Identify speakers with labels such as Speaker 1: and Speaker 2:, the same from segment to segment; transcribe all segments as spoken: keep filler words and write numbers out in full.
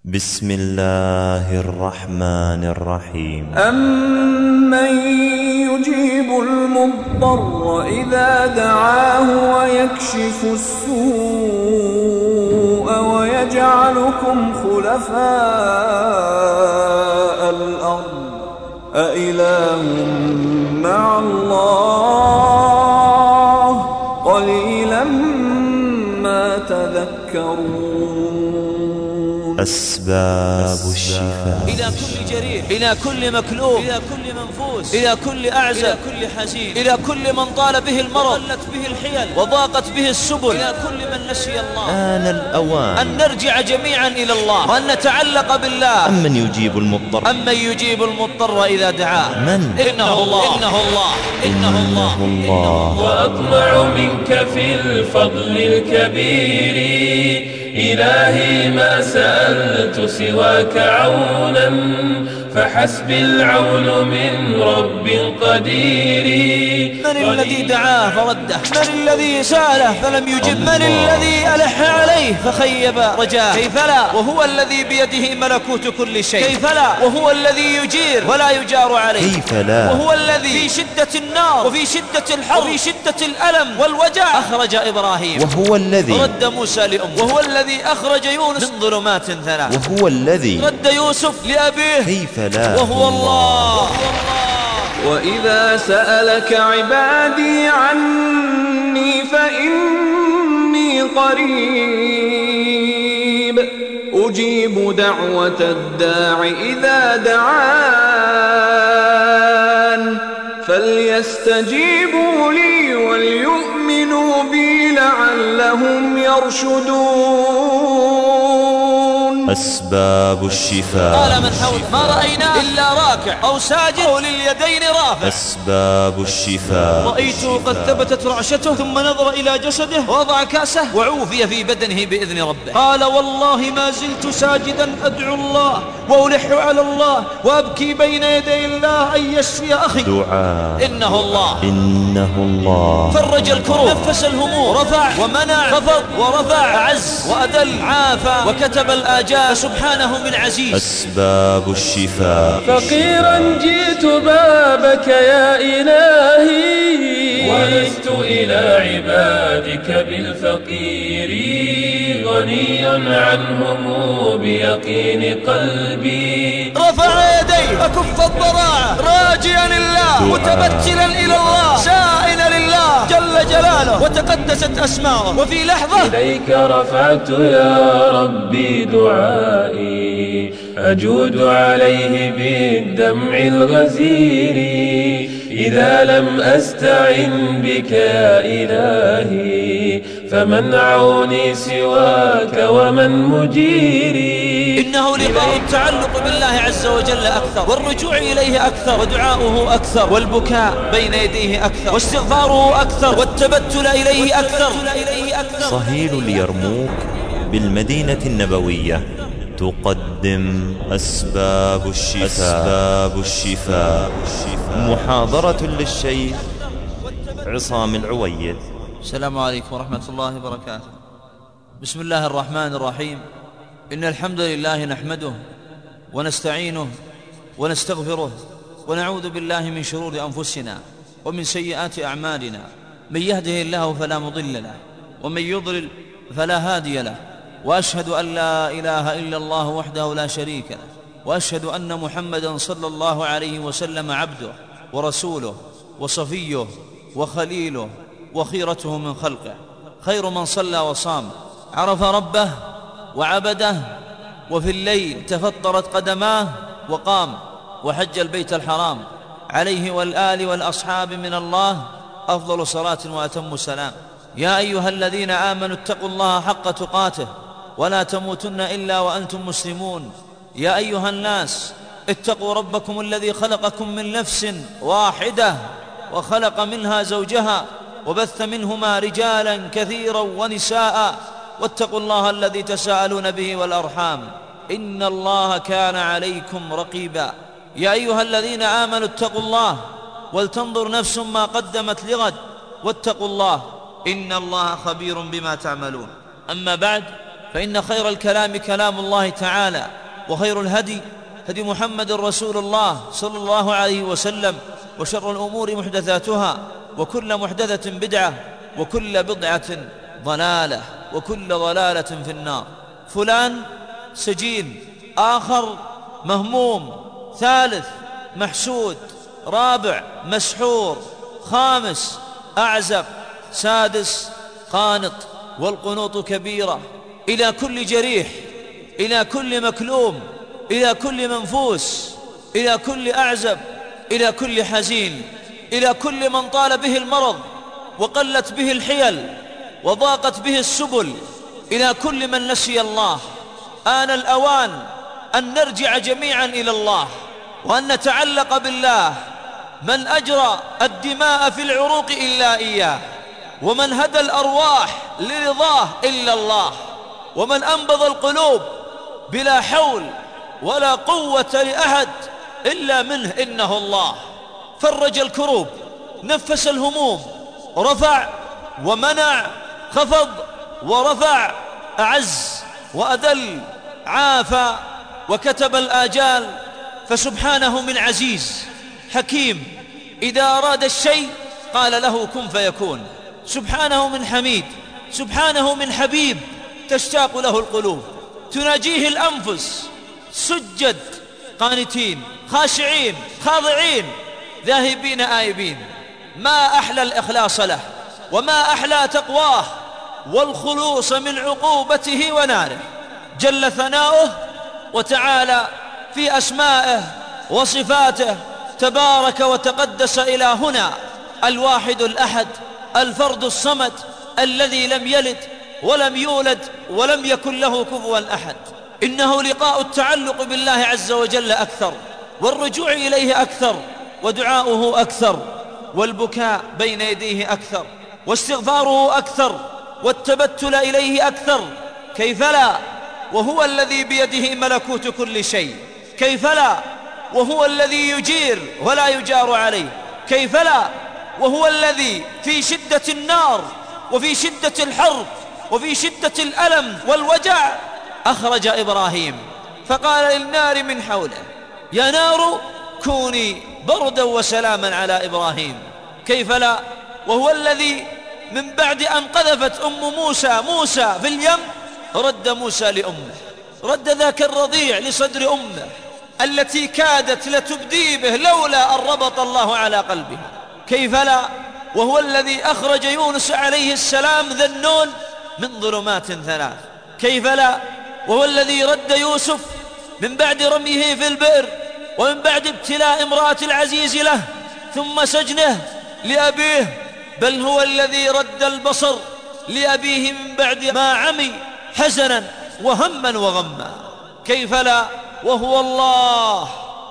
Speaker 1: بسم الله الرحمن الرحيم.
Speaker 2: أمن يجيب المضطر إذا دعاه ويكشف السوء ويجعلكم خلفاء الأرض أإله مع الله قليلا ما تذكرون.
Speaker 1: أسباب الشفاء.
Speaker 3: إلى كل جريح، إلى كل مكلوب، إلى كل منفوس، إلى كل أعزى، إلى كل حزين، إلى كل من طال به المرض وقلت به الحيل وضاقت به السبل، إلى كل من نسي الله.
Speaker 1: آن الأوان
Speaker 3: أن نرجع جميعا إلى الله وأن نتعلق بالله.
Speaker 1: أمن يجيب المضطر
Speaker 3: أمن يجيب المضطر إذا دعاه.
Speaker 1: من؟
Speaker 3: إنه الله، إنه الله، إنه الله,
Speaker 1: إنه الله.
Speaker 4: وأطمع منك في الفضل الكبير إلهي ما سألت سواك عونا فحسبي العون من رب قدير.
Speaker 3: من الذي دعاه فرده؟ من الذي سأله فلم يجب؟ من الذي ألح عليه فخيب رجاه؟ كيف لا وهو الذي بيده ملكوت كل شيء؟ كيف لا وهو الذي يجير ولا يجار عليه؟
Speaker 1: كيف لا
Speaker 3: وهو الذي في شدة النار وفي شدة الحر وفي شدة الألم والوجع أخرج إبراهيم،
Speaker 1: وهو الذي
Speaker 3: رد موسى لأمه، وهو الذي أخرج يونس من ظلمات ثلاث،
Speaker 1: وهو الذي
Speaker 3: رد يوسف لأبيه،
Speaker 1: كيف لا
Speaker 3: وهو الله.
Speaker 2: وإذا سألك عبادي عني فإني قريب أجيب دعوة الداع إذا دعان فليستجيبوا لي وليؤمنوا بي لعلهم يرشدون.
Speaker 1: أسباب الشفاء.
Speaker 3: قال من حول ما رأينا إلا راكع أو ساجد أو لليدين رافع.
Speaker 1: أسباب الشفاء.
Speaker 3: رأيته قد ثبتت رعشته ثم نظر إلى جسده ووضع كأسه وعوفي في بدنه بإذن ربه. قال والله ما زلت ساجدا أدعو الله وألح على الله وأبكي بين يدي الله أن يشفي أخي.
Speaker 1: دعاء.
Speaker 3: إنه الله،
Speaker 1: إنه الله.
Speaker 3: فرج الكروب، نفس الهموم، رفع ومنع، خفض ورفع، أعز وأدل، عافى وكتب الآجال، فسبحانه من عزيز.
Speaker 1: أسباب الشفاء.
Speaker 4: فقيرا جئت بابك يا إلهي ولست إلى عبادك بالفقير غني عنهم بيقين قلبي.
Speaker 3: رفع يديه فكف الضراعة راجيا لله متبتلا إلى الله سائلا لله جل جلاله وتقدست أسماؤه. وفي لحظة
Speaker 4: إليك رفعت يا ربي دعائي أجود عليه بالدمع الغزير إذا لم أستعن بك يا إلهي فمن عوني سواك ومن مجيري.
Speaker 3: إنه لقاء التعلق بالله عز وجل أكثر والرجوع إليه أكثر ودعاؤه أكثر والبكاء بين يديه أكثر واستغفاره أكثر والتبتل إليه أكثر.
Speaker 1: صهيل اليرموك بالمدينة النبوية تقدم أسباب الشفاء. أسباب الشفاء. محاضرة للشيخ عصام العويد.
Speaker 3: السلام عليكم ورحمة الله وبركاته. بسم الله الرحمن الرحيم. إن الحمد لله نحمده ونستعينه ونستغفره ونعوذ بالله من شرور أنفسنا ومن سيئات أعمالنا. من يهده الله فلا مضل له ومن يضلل فلا هادي له. وأشهد أن لا إله إلا الله وحده لا شريك له وأشهد أن محمدا صلى الله عليه وسلم عبده ورسوله وصفيه وخليله وخيرته من خلقه، خير من صلى وصام عرف ربه وعبده وفي الليل تفطرت قدماه وقام وحج البيت الحرام عليه والآل والأصحاب من الله أفضل صلاة وأتم سلام. يا أيها الذين آمنوا اتقوا الله حق تقاته ولا تموتن إلا وأنتم مسلمون. يا أيها الناس اتقوا ربكم الذي خلقكم من نفس واحدة وخلق منها زوجها وبث منهما رجالا كثيرا ونساء واتقوا الله الذي تساءلون به والأرحام إن الله كان عليكم رقيبا. يا أيها الذين آمنوا اتقوا الله ولتنظر نفس ما قدمت لغد واتقوا الله إن الله خبير بما تعملون. أما بعد فإن خير الكلام كلام الله تعالى، وخير الهدي هدي محمد رسول الله صلى الله عليه وسلم، وشر الأمور محدثاتها، وكل محدثة بدعة، وكل بدعة ضلالة، وكل ضلالة في النار. فلان سجين، آخر مهموم، ثالث محسود، رابع مسحور، خامس أعزب، سادس قانط. والقنوط كبيرة. إلى كل جريح، إلى كل مكلوم، إلى كل منفوس، إلى كل أعزب، إلى كل حزين، إلى كل من طال به المرض وقلت به الحيل وضاقت به السبل، إلى كل من نسي الله. آن الأوان أن نرجع جميعا إلى الله، وأن نتعلق بالله. من أجرى الدماء في العروق إلا إياه، ومن هدى الأرواح لرضاه إلا الله، ومن أنبض القلوب بلا حول ولا قوة لأحد إلا منه إنه الله. فرج الكروب، نفس الهموم، رفع ومنع، خفض ورفع، أعز وأذل، عافى وكتب الآجال. فسبحانه من عزيز حكيم، إذا أراد الشيء قال له كن فيكون. سبحانه من حميد، سبحانه من حبيب تشتاق له القلوب، تناجيه الأنفس، سجد قانتين خاشعين خاضعين ذاهبين آيبين. ما أحلى الإخلاص له، وما أحلى تقواه والخلوص من عقوبته وناره. جل ثناؤه وتعالى في أسمائه وصفاته، تبارك وتقدس إلى هنا، الواحد الأحد، الفرد الصمد، الذي لم يلد ولم يولد ولم يكن له كفوا أحد. إنه لقاء التعلق بالله عز وجل أكثر، والرجوع إليه أكثر، ودعاؤه أكثر، والبكاء بين يديه أكثر، واستغفاره أكثر، والتبتل إليه أكثر. كيف لا وهو الذي بيده ملكوت كل شيء؟ كيف لا وهو الذي يجير ولا يجار عليه؟ كيف لا وهو الذي في شدة النار وفي شدة الحرب وفي شدة الألم والوجع أخرج إبراهيم فقال للنار من حوله يا نار كوني بردا وسلاما على إبراهيم. كيف لا وهو الذي من بعد أن قذفت أم موسى موسى في اليم رد موسى لأمه، رد ذاك الرضيع لصدر أمه التي كادت لتبدي به لولا أن ربط الله على قلبها. كيف لا وهو الذي أخرج يونس عليه السلام ذا النون من ظلمات ثلاث. كيف لا وهو الذي رد يوسف من بعد رميه في البئر، ومن بعد ابتلاء امرأة العزيز له، ثم سجنه لأبيه، بل هو الذي رد البصر لأبيه من بعد ما عمي حزنا وهما وغما. كيف لا وهو الله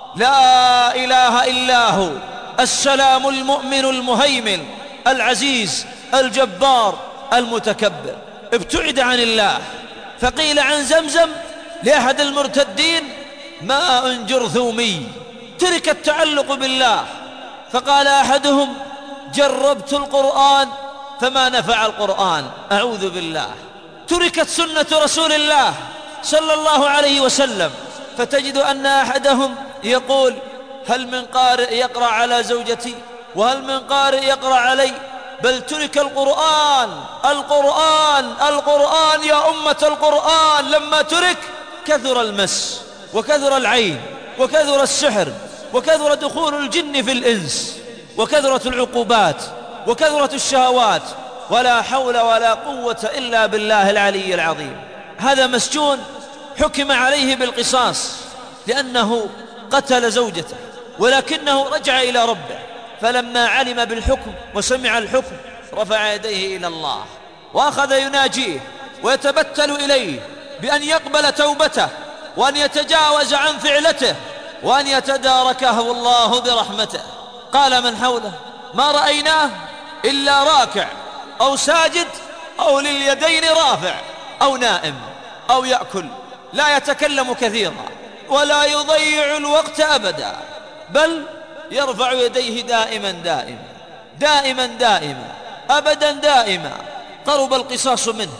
Speaker 3: لا إله إلا هو، السلام المؤمن المهيمن العزيز الجبار المتكبر. ابتعد عن الله، فقيل عن زمزم لأحد المرتدين ماء جرثومي، ترك التعلق بالله. فقال أحدهم جربت القرآن فما نفع القرآن، أعوذ بالله. تركت سنة رسول الله صلى الله عليه وسلم، فتجد أن أحدهم يقول هل من قارئ يقرأ على زوجتي، وهل من قارئ يقرأ علي، بل ترك القرآن. القرآن القرآن يا أمة القرآن لما ترك كثر المس وكثر العين وكثر السحر وكثر دخول الجن في الإنس وكثرة العقوبات وكثرة الشهوات، ولا حول ولا قوة إلا بالله العلي العظيم. هذا مسجون حكم عليه بالقصاص لأنه قتل زوجته، ولكنه رجع إلى ربه، فلما علم بالحكم وسمع الحكم رفع يديه إلى الله وأخذ يناجيه ويتبتل إليه بأن يقبل توبته، وأن يتجاوز عن فعلته، وأن يتداركه الله برحمته. قال من حوله ما رأيناه إلا راكع أو ساجد أو لليدين رافع أو نائم أو يأكل، لا يتكلم كثيرا ولا يضيع الوقت أبدا، بل يرفع يديه دائما دائما دائما دائما أبدا دائما. قرب القصاص منه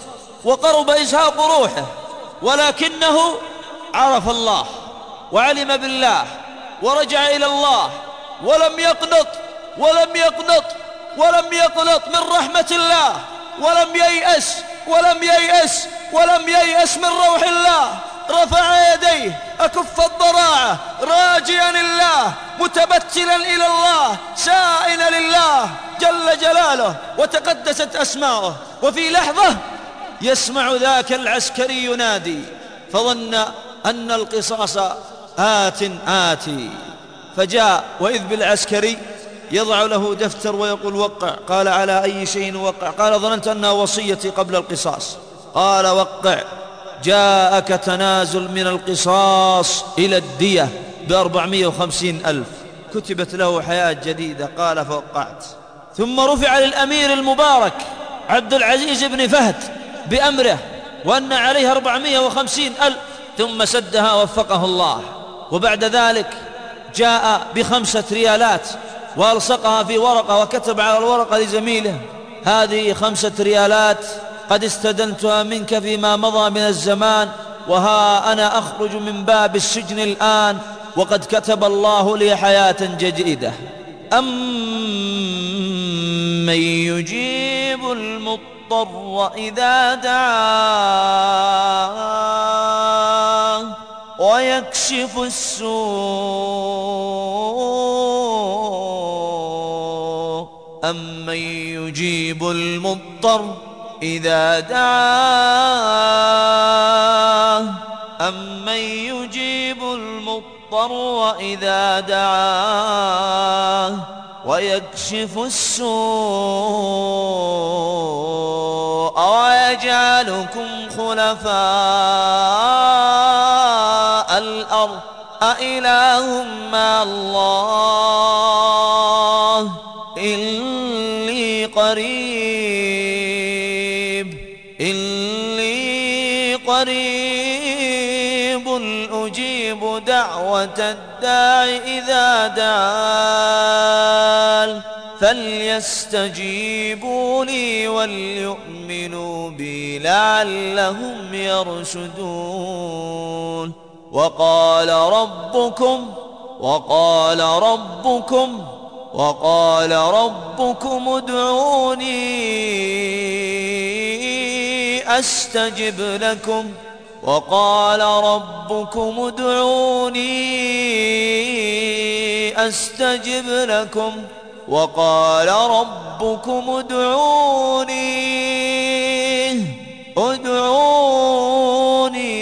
Speaker 3: وقرب إزهاق روحه، ولكنه عرف الله وعلم بالله ورجع إلى الله ولم يقنط ولم يقنط ولم يقنط من رحمة الله، ولم ييأس ولم ييأس ولم ييأس من روح الله. رفع يديه أكف الضراعة راجيا الله، متبتلا إلى الله، سائلا لله جل جلاله وتقدست أسماؤه. وفي لحظة يسمع ذاك العسكري ينادي، فظن أن القصاص آت آتي، فجاء وإذ بالعسكري يضع له دفتر ويقول وقع. قال على أي شيء وقع؟ قال ظننت أنها وصيتي قبل القصاص. قال وقع، جاءك تنازل من القصاص إلى الدية بأربعمائة وخمسين ألف، كتبت له حياة جديدة. قال فوقعت. ثم رفع للأمير المبارك عبد العزيز بن فهد بأمره وأن عليه أربعمائة وخمسين ألف، ثم سدها وفقه الله. وبعد ذلك جاء بخمسة ريالات وألصقها في ورقة وكتب على الورقة لزميله: هذه خمسة ريالات قد استدنتها منك فيما مضى من الزمان، وها أنا أخرج من باب السجن الآن وقد كتب الله لي حياة جديدة. أمن يجيب المضطر إذا دعاه ويكشف السوء، أمن يجيب المضطر إذا دعاه، أمن يجيب المضطر إذا دعاه ويكشف السوء ويجعلكم خلفاء الأرض أإله مع الله إني قريب إني قريب أجيب دعوة الداع إذا دعان فليستجيبوا لي وليؤمنوا بي لعلهم يرشدون. وقال ربكم وقال ربكم وقال ربكم ادعوني أستجب لكم وقال ربكم ادعوني أستجب لكم وقال ربكم ادعوني ادعوني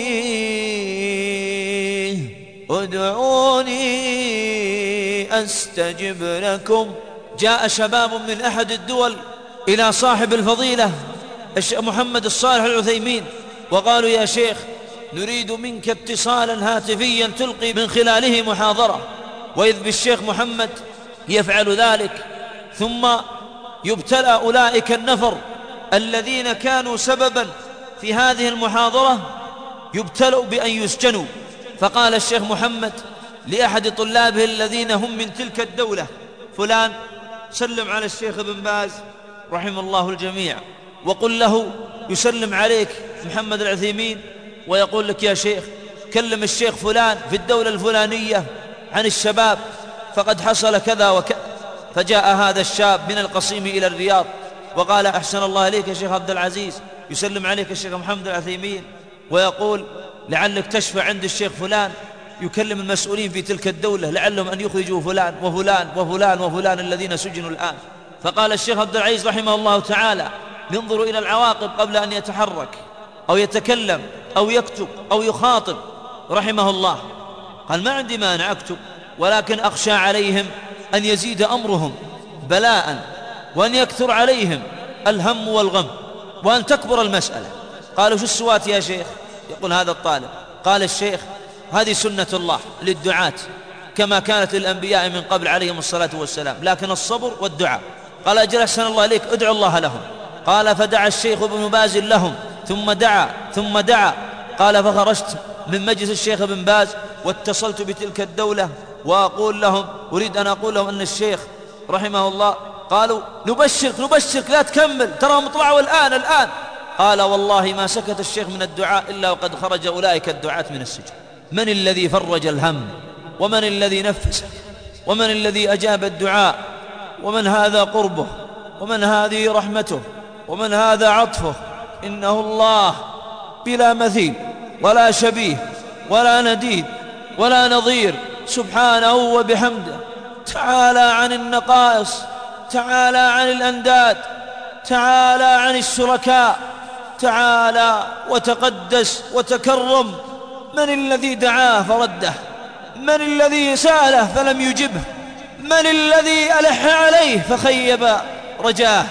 Speaker 3: ادعوني أستجب لكم. جاء شباب من أحد الدول إلى صاحب الفضيلة الشيخ محمد الصالح العثيمين وقالوا: يا شيخ، نريد منك اتصالا هاتفيا تلقي من خلاله محاضرة. وإذ بالشيخ محمد يفعل ذلك، ثم يبتلى أولئك النفر الذين كانوا سببا في هذه المحاضرة يبتلوا بأن يسجنوا. فقال الشيخ محمد لأحد طلابه الذين هم من تلك الدولة: فلان، سلم على الشيخ ابن باز رحمه الله الجميع، وقل له يسلم عليك محمد العثيمين ويقول لك: يا شيخ، كلم الشيخ فلان في الدولة الفلانية عن الشباب فقد حصل كذا وكذا. فجاء هذا الشاب من القصيم إلى الرياض وقال: أحسن الله إليك يا شيخ عبد العزيز، يسلم عليك الشيخ محمد العثيمين ويقول لعلك تشفع عند الشيخ فلان، يكلم المسؤولين في تلك الدولة لعلهم أن يخرجوا فلان وفلان وفلان وفلان الذين سجنوا الآن. فقال الشيخ عبد العزيز رحمه الله تعالى: ننظر إلى العواقب قبل أن يتحرك أو يتكلم أو يكتب أو يخاطب رحمه الله. قال: ما عندي مانع أكتب، ولكن أخشى عليهم أن يزيد أمرهم بلاء وأن يكثر عليهم الهم والغم وأن تكبر المسألة. قالوا: شو السوات يا شيخ؟ يقول هذا الطالب. قال الشيخ: هذه سنة الله للدعاة كما كانت للأنبياء من قبل عليهم الصلاة والسلام، لكن الصبر والدعاء. قال: أجل أحسن الله إليك، ادعو الله لهم. قال: فدعا الشيخ ابن باز لهم ثم دعا ثم دعا. قال: فخرجت من مجلس الشيخ ابن باز واتصلت بتلك الدولة وأقول لهم أريد أن أقول لهم أن الشيخ رحمه الله. قالوا: نبشرك نبشرك لا تكمل، تراهم طلعوا الآن الآن. قال والله ما سكت الشيخ من الدعاء إلا وقد خرج أولئك الدعاة من السجن. من الذي فرج الهم؟ ومن الذي نفسه؟ ومن الذي أجاب الدعاء؟ ومن هذا قربه؟ ومن هذه رحمته؟ ومن هذا عطفه؟ إنه الله بلا مثيل ولا شبيه ولا نديد ولا نظير سبحانه وبحمده، تعالى عن النقائص، تعالى عن الأنداد، تعالى عن الشركاء، تعالى وتقدس وتكرم. من الذي دعاه فرده؟ من الذي سأله فلم يجبه؟ من الذي ألح عليه فخيب رجاه؟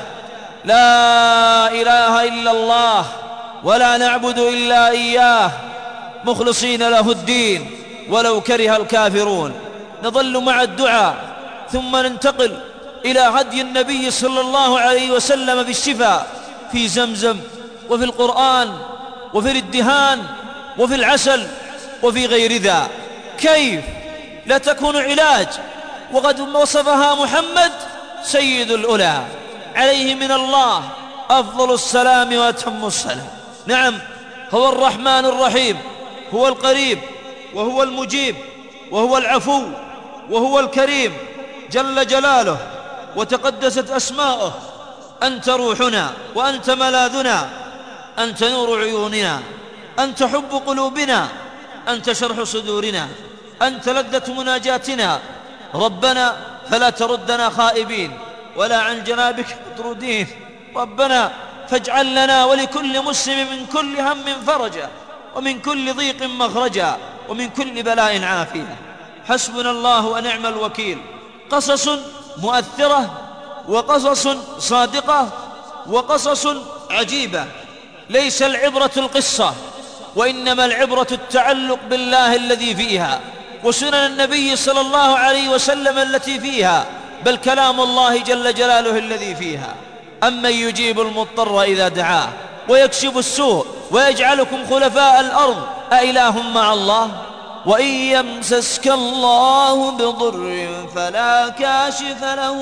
Speaker 3: لا إله إلا الله، ولا نعبد إلا إياه مخلصين له الدين ولو كره الكافرون. نظل مع الدعاء ثم ننتقل إلى هدي النبي صلى الله عليه وسلم في الشفاء، في زمزم وفي القرآن وفي الادهان وفي العسل وفي غير ذا. كيف لا تكون علاج وقد وصفها محمد سيد الأولى عليه من الله أفضل السلام وأتم السلام. نعم، هو الرحمن الرحيم، هو القريب وهو المجيب وهو العفو وهو الكريم جل جلاله وتقدست أسماؤه. أنت روحنا وأنت ملاذنا، أنت نور عيوننا، أنت حب قلوبنا، أنت شرح صدورنا، أنت لذة مناجاتنا. ربنا فلا تردنا خائبين ولا عن جنابك مطرودين. ربنا فاجعل لنا ولكل مسلم من كل هم فرجا، ومن كل ضيق مخرجا، ومن كل بلاء عافية. حسبنا الله ونعم الوكيل. قصص مؤثرة وقصص صادقة وقصص عجيبة. ليس العبرة القصة، وإنما العبرة التعلق بالله الذي فيها، وسنن النبي صلى الله عليه وسلم التي فيها، بل كلام الله جل جلاله الذي فيها. أمن يجيب المضطر إذا دعاه ويكشف السوء ويجعلكم خلفاء الأرض أإله مع الله؟ وإن يمسسك الله بضر فلا كاشف له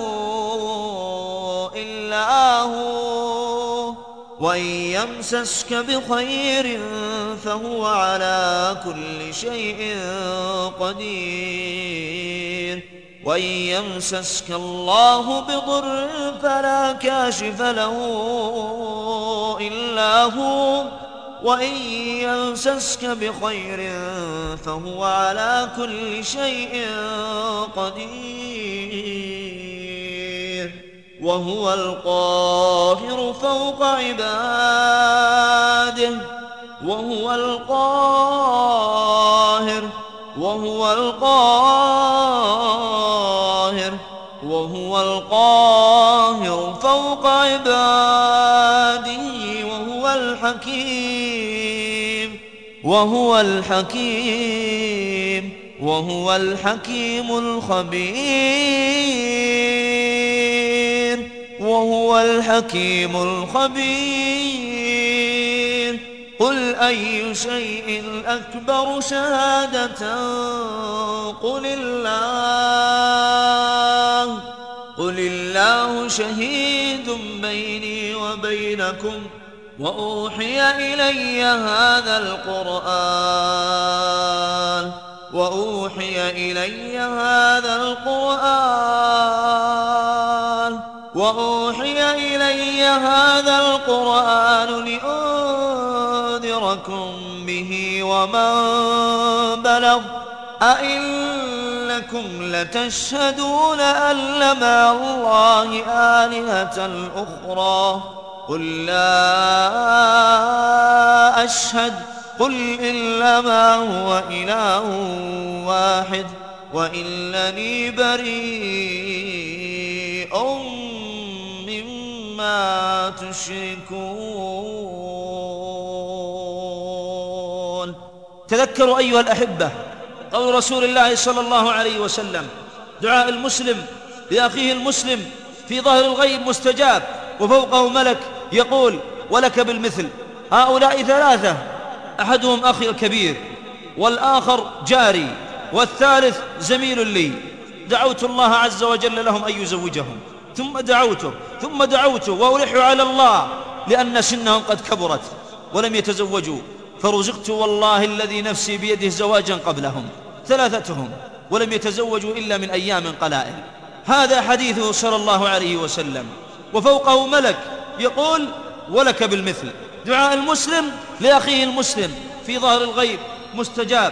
Speaker 3: إلا هو، وإن يمسسك بخير فهو على كل شيء قدير. وإن يمسسك الله بضر فلا كاشف له إلا هو، وإن يمسسك بخير فهو على كل شيء قدير. وهو القاهر فوق عباده، وهو القاهر وهو القاهر وهو القاهر فوق عباده. وهو الحكيم وهو الحكيم وهو الحكيم الخبير وهو الحكيم الخبير. قل أي شيء أكبر شهادة؟ قل الله قل الله شهيد بيني وبينكم. وأوحي إلي هذا القرآن وأوحي إلي هذا القرآن وأوحي إلي هذا القرآن لأنذركم به ومن بلغ. أئنكم لتشهدون أن مع الله آلهة أخرى؟ قل لا أشهد. قل إنما هو إله واحد وإنني بريء مما تشركون. تذكروا أيها الأحبة قول رسول الله صلى الله عليه وسلم: دعاء المسلم لأخيه المسلم في ظهر الغيب مستجاب، وفوقه ملك يقول: ولك بالمثل. هؤلاء ثلاثة، أحدهم أخي الكبير، والآخر جاري، والثالث زميل لي. دعوت الله عز وجل لهم أن يزوجهم، ثم دعوته ثم دعوته وألح على الله لأن سنهم قد كبرت ولم يتزوجوا، فرزقت والله الذي نفسي بيده زواجا قبلهم ثلاثتهم ولم يتزوجوا إلا من أيام قلائل. هذا حديثه صلى الله عليه وسلم. وفوقه ملك يقول ولك بالمثل. دعاء المسلم لأخيه المسلم في ظهر الغيب مستجاب،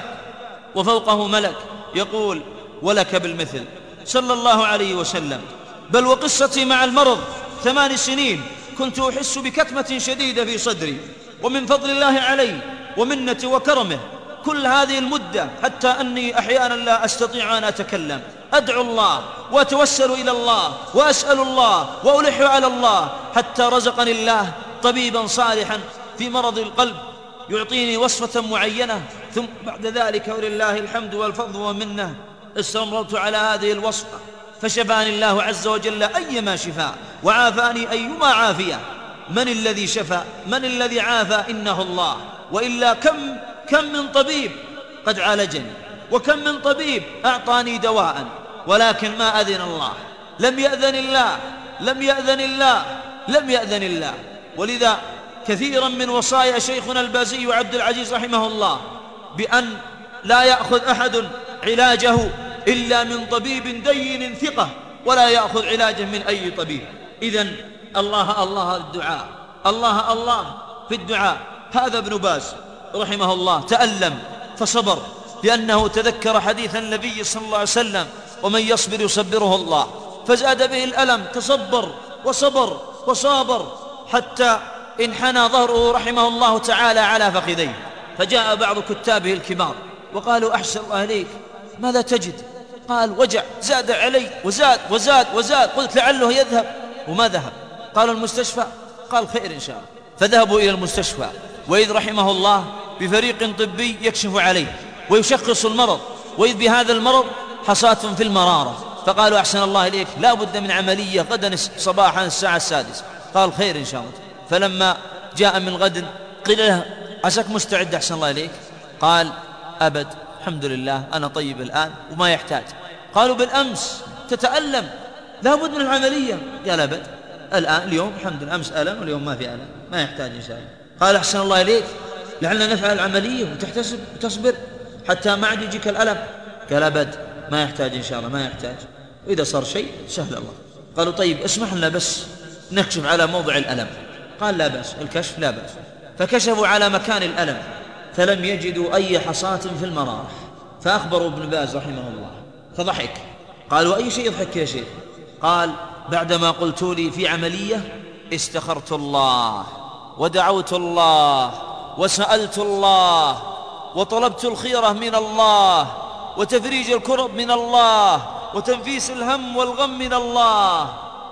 Speaker 3: وفوقه ملك يقول ولك بالمثل صلى الله عليه وسلم. بل وقصتي مع المرض ثمان سنين كنت أحس بكتمة شديدة في صدري، ومن فضل الله علي ومنته وكرمه كل هذه المدة حتى أني أحيانا لا أستطيع أن أتكلم، أدعو الله وأتوسل إلى الله وأسأل الله وألح على الله، حتى رزقني الله طبيبا صالحا في مرض القلب يعطيني وصفة معينة، ثم بعد ذلك ولله الحمد والفضل ومنه استمررت على هذه الوصفة فشفاني الله عز وجل أيما شفاء وعافاني أيما عافية. من الذي شفى؟ من الذي عافى؟ إنه الله. وإلا كم كم من طبيب قد عالجني، وكم من طبيب أعطاني دواء، ولكن ما أذن الله، لم يأذن الله لم يأذن الله لم يأذن الله. ولذا كثيرا من وصايا شيخنا البازي وعبد العزيز رحمه الله بأن لا يأخذ أحد علاجه إلا من طبيب دين ثقة، ولا يأخذ علاجه من أي طبيب. إذن الله الله الدعاء، الله الله في الدعاء. هذا ابن باز رحمه الله تألم فصبر، لأنه تذكر حديث النبي صلى الله عليه وسلم ومن يصبر يصبره الله، فزاد به الألم، تصبر وصبر وصابر حتى انحنى ظهره رحمه الله تعالى على فخذيه. فجاء بعض كتابه الكبار وقالوا أحسن الله إليك ماذا تجد؟ قال وجع زاد علي وزاد وزاد وزاد. قلت لعله يذهب، وما ذهب. قالوا المستشفى؟ قال خير إن شاء الله. فذهبوا إلى المستشفى، وإذ رحمه الله بفريق طبي يكشف عليه ويشخص المرض، وإذ بهذا المرض حصاة في المرارة. فقالوا أحسن الله إليك لا بد من عملية غدا صباحا الساعة السادسة. قال خير إن شاء الله. فلما جاء من غد قيل له عساك مستعد أحسن الله إليك؟ قال أبد الحمد لله أنا طيب الآن وما يحتاج. قالوا بالأمس تتألم لا بد من العملية؟ قال أبد الآن اليوم الحمد لله، أمس ألم واليوم ما في ألم، ما يحتاج إن شاء الله. قال أحسن الله إليك لعلنا نفعل العملية وتحتسب وتصبر حتى ما عاد يجيك الألم. قال أبد ما يحتاج إن شاء الله، ما يحتاج، وإذا صار شيء سهل الله. قالوا طيب اسمح لنا بس نكشف على موضع الألم. قال لا بأس، الكشف لا بأس. فكشفوا على مكان الألم فلم يجدوا أي حصاة في المرارة. فأخبروا ابن باز رحمه الله فضحك. قالوا أي شيء يضحك يا شيخ؟ قال بعدما قلت لي في عملية استخرت الله ودعوت الله وسألت الله وطلبت الخيرة من الله وتفريج الكرب من الله وتنفيس الهم والغم من الله،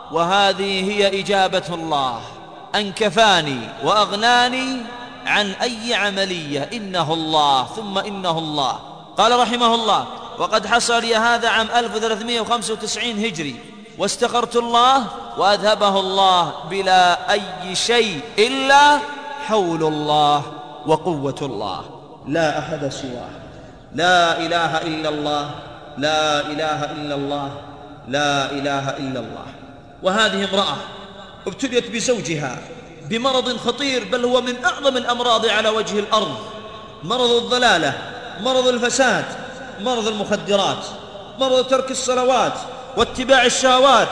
Speaker 3: وهذه هي إجابة الله أن كفاني وأغناني عن أي عملية، إنه الله ثم إنه الله. قال رحمه الله وقد حصل لي هذا عام ألف وثلاثمائة وخمسة وتسعين هجري، واستخرت الله وأذهبه الله بلا أي شيء إلا حول الله وقوة الله، لا أحد سواه، لا إله إلا الله، لا إله إلا الله، لا إله إلا الله. وهذه امرأة ابتليت بزوجها بمرض خطير، بل هو من أعظم الأمراض على وجه الأرض، مرض الضلالة، مرض الفساد، مرض المخدرات، مرض ترك الصلوات واتباع الشهوات.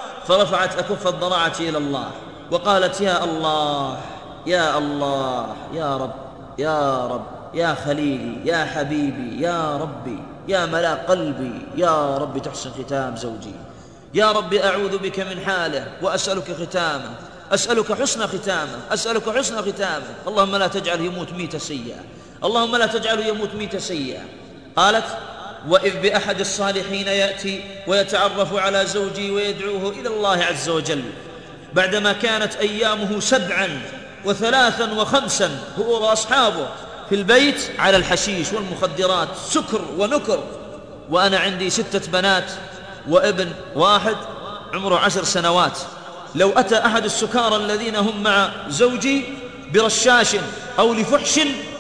Speaker 3: فرفعت أكف الضراعة إلى الله وقالت يا الله يا الله يا رب يا رب يا خليلي يا حبيبي يا ربي يا ملاك قلبي، يا رب تحسن ختام زوجي، يا رب أعوذ بك من حاله وأسألك ختامه، أسألك حسن ختامه، أسألك حسن ختامه، اللهم لا تجعل يموت ميتة سيئة، اللهم لا تجعل يموت ميتة سيئة. قالت وإذ بأحد الصالحين يأتي ويتعرف على زوجي ويدعوه إلى الله عز وجل بعدما كانت أيامه سبعا وثلاثا وخمسا هو وأصحابه في البيت على الحشيش والمخدرات سكر ونكر، وأنا عندي ستة بنات وابن واحد عمره عشر سنوات. لو أتى أحد السكارى الذين هم مع زوجي برشاش أو لفحش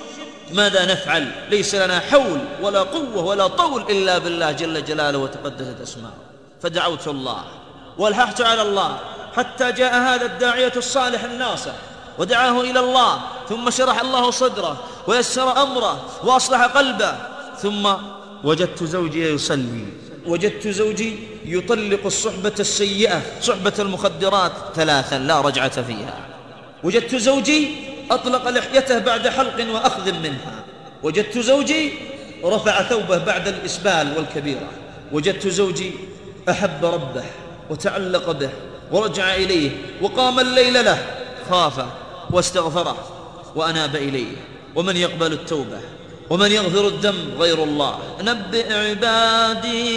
Speaker 3: ماذا نفعل؟ ليس لنا حول ولا قوة ولا طول إلا بالله جل جلاله وتقدست أسماؤه. فدعوت الله والححت على الله حتى جاء هذا الداعية الصالح الناصح ودعاه إلى الله، ثم شرح الله صدره ويسر أمره وأصلح قلبه. ثم وجدت زوجي يصلي، وجدت زوجي يطلق الصحبة السيئة، صحبة المخدرات، ثلاثا لا رجعة فيها. وجدت زوجي أطلق لحيته بعد حلق وأخذ منها. وجدت زوجي رفع ثوبه بعد الإسبال والكبيرة. وجدت زوجي أحب ربه وتعلق به ورجع إليه وقام الليل له، خاف واستغفره وأناب إليه. ومن يقبل التوبة ومن يغفر الذنب غير الله. نبئ عبادي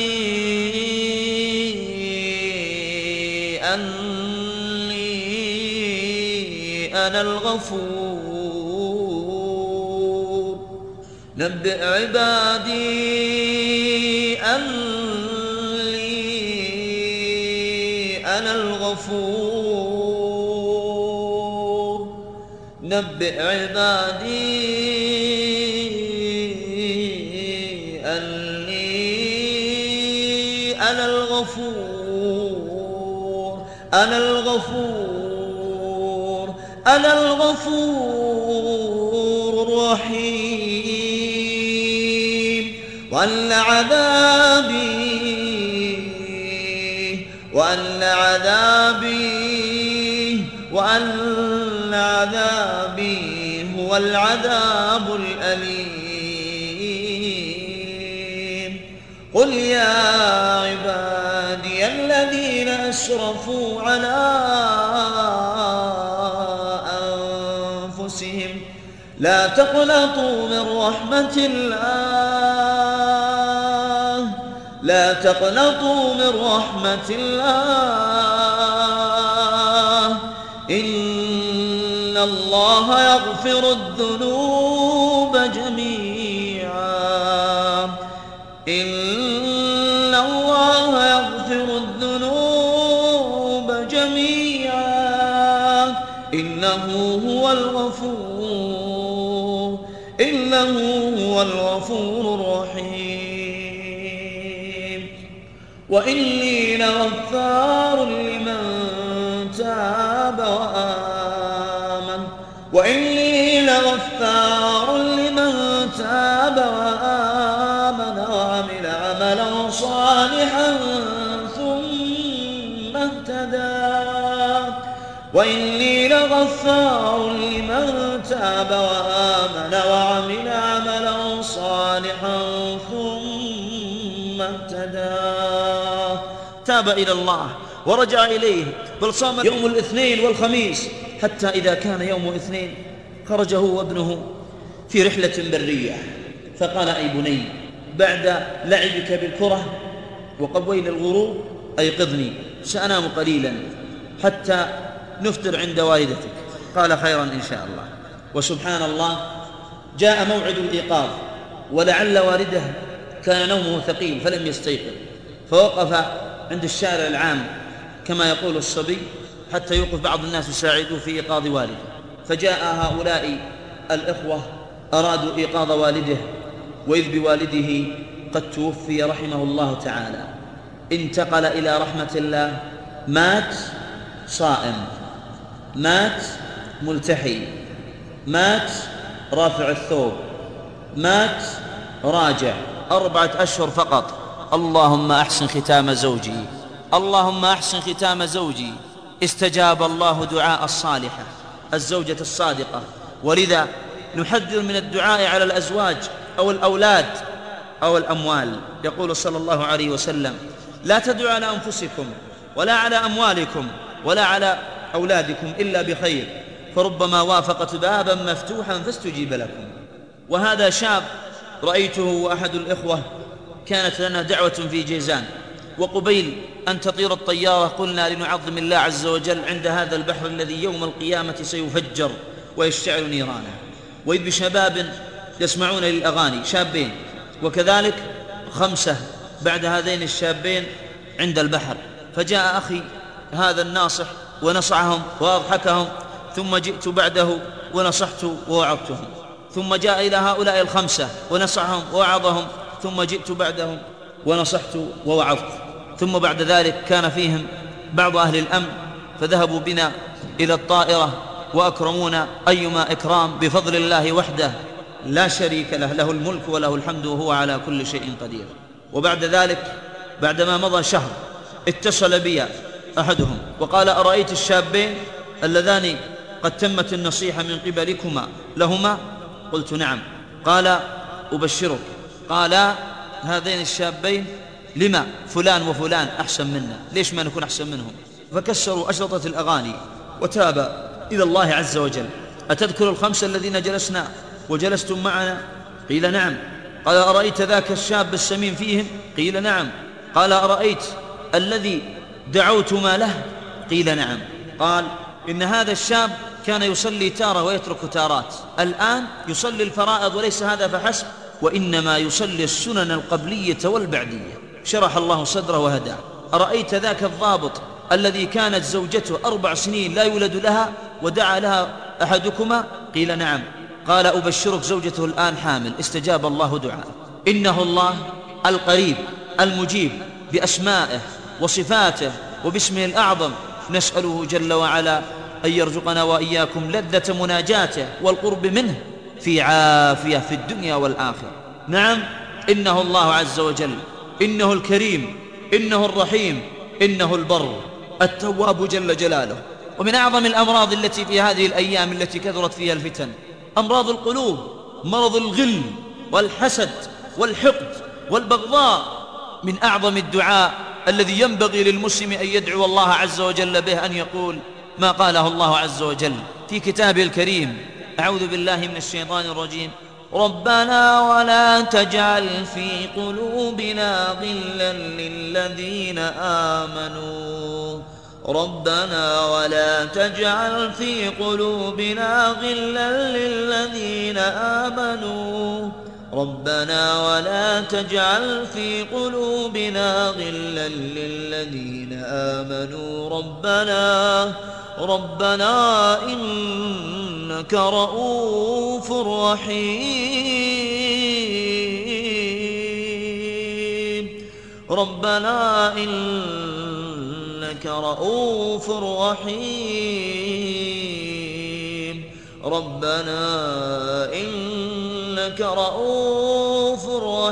Speaker 3: أني أنا الغفور. نبئ عبادي أني أنا الغفور. نبئ عبادي أنا الغفور. أنا الغفور أنا الغفور الرحيم. وأن عذابي وأن عذابي وأن عذابي هو العذاب الأليم. قل يا عبادي الذين أسرفوا على أنفسهم لا تقنطوا من رحمة الله لا تقنطوا من رحمة الله إن الله يغفر الذنوب جميعا إن الله يغفر الذنوب جميعا إنه هو الغفور إنه هو الغفور الرحيم. وإني لغفار لمن تاب وآمن وإني لغفار لمن تاب وآمن وعمل عملا صالحا ثم اهتدى وإني لغفار لمن تاب وآمن وعمل عملا صالحا ثم اهتدى. تاب إلى الله ورجع إليه، بل صام يوم الاثنين والخميس، حتى إذا كان يوم الاثنين خرج هو وابنه في رحلة برية، فقال: أي بني، بعد لعبك بالكرة وقبيل الغروب أيقظني، سأنام قليلا حتى نفطر عند والدتك. قال: خيرا إن شاء الله. وسبحان الله، جاء موعد الإيقاظ، ولعل والده كان نومه ثقيل فلم يستيقظ، فوقف عند الشارع العام كما يقول الصبي حتى يوقف بعض الناس يساعدوه في إيقاظ والده. فجاء هؤلاء الإخوة أرادوا إيقاظ والده، وإذ بوالده قد توفي رحمه الله تعالى، انتقل إلى رحمة الله، مات صائم، مات ملتحي، مات رافع الثوب، مات راجع، أربعة أشهر فقط. اللهم أحسن ختام زوجي، اللهم أحسن ختام زوجي. استجاب الله دعاء الصالحة الزوجة الصادقة. ولذا نحذر من الدعاء على الأزواج أو الأولاد أو الأموال. يقول صلى الله عليه وسلم: لا تدعوا على أنفسكم ولا على أموالكم ولا على أولادكم إلا بخير، فربما وافقت بابا مفتوحا فاستجيب لكم. وهذا شاب رأيته وأحد الإخوة، كانت لنا دعوة في جيزان، وقبيل أن تطير الطيارة قلنا لنعظم الله عز وجل عند هذا البحر الذي يوم القيامة سيفجر ويشتعل نيرانه، وإذ بشباب يسمعون للأغاني، شابين، وكذلك خمسة بعد هذين الشابين عند البحر. فجاء أخي هذا الناصح ونصحهم وأضحكهم، ثم جئت بعده ونصحت ووعظتهم، ثم جاء إلى هؤلاء الخمسة ونصحهم ووعظهم، ثم جئت بعدهم ونصحت ووعظت. ثم بعد ذلك كان فيهم بعض أهل الأمن، فذهبوا بنا إلى الطائرة وأكرمون أيما إكرام بفضل الله وحده لا شريك له، له الملك وله الحمد وهو على كل شيء قدير. وبعد ذلك بعدما مضى شهر اتصل بي أحدهم وقال: أرأيت الشابين اللذان قد تمت النصيحة من قبلكما لهما؟ قلت: نعم. قال: أبشرك. قال: هذين الشابين لما فلان وفلان أحسن منا، ليش ما نكون أحسن منهم؟ فكسروا أشرطة الأغاني وتاب إلى الله عز وجل. أتذكر الخمسة الذين جلسنا وجلستم معنا؟ قيل: نعم. قال: أرأيت ذاك الشاب السمين فيهم؟ قيل: نعم. قال: أرأيت الذي دعوتما له؟ قيل: نعم. قال: إن هذا الشاب كان يصلي تارة ويترك تارات، الآن يصلي الفرائض وليس هذا فحسب، وإنما يصلي السنن القبلية والبعدية. شرح الله صدره وهداه. أرأيت ذاك الضابط الذي كانت زوجته أربع سنين لا يولد لها ودعا لها أحدكما؟ قيل: نعم. قال: أبشرك، زوجته الآن حامل، استجاب الله دعاءه. إنه الله القريب المجيب بأسمائه وصفاته وباسمه الأعظم، نسأله جل وعلا أن يرزقنا وإياكم لذة مناجاته والقرب منه في عافية في الدنيا والآخرة. نعم، إنه الله عز وجل، إنه الكريم، إنه الرحيم، إنه البر التواب جل جلاله. ومن أعظم الأمراض التي في هذه الأيام التي كثرت فيها الفتن أمراض القلوب، مرض الغل والحسد والحقد والبغضاء. من أعظم الدعاء الذي ينبغي للمسلم أن يدعو الله عز وجل به أن يقول ما قاله الله عز وجل في كتابه الكريم: أعوذ بالله من الشيطان الرجيم: ربنا ولا تجعل في قلوبنا غلا للذين آمنوا ربنا ولا تجعل في قلوبنا غلا للذين آمنوا ربنا ولا تجعل في قلوبنا غلا للذين آمنوا ربنا ربنا إنك رؤوف رحيم ربنا إنك رؤوف رحيم ربنا إنك رؤوف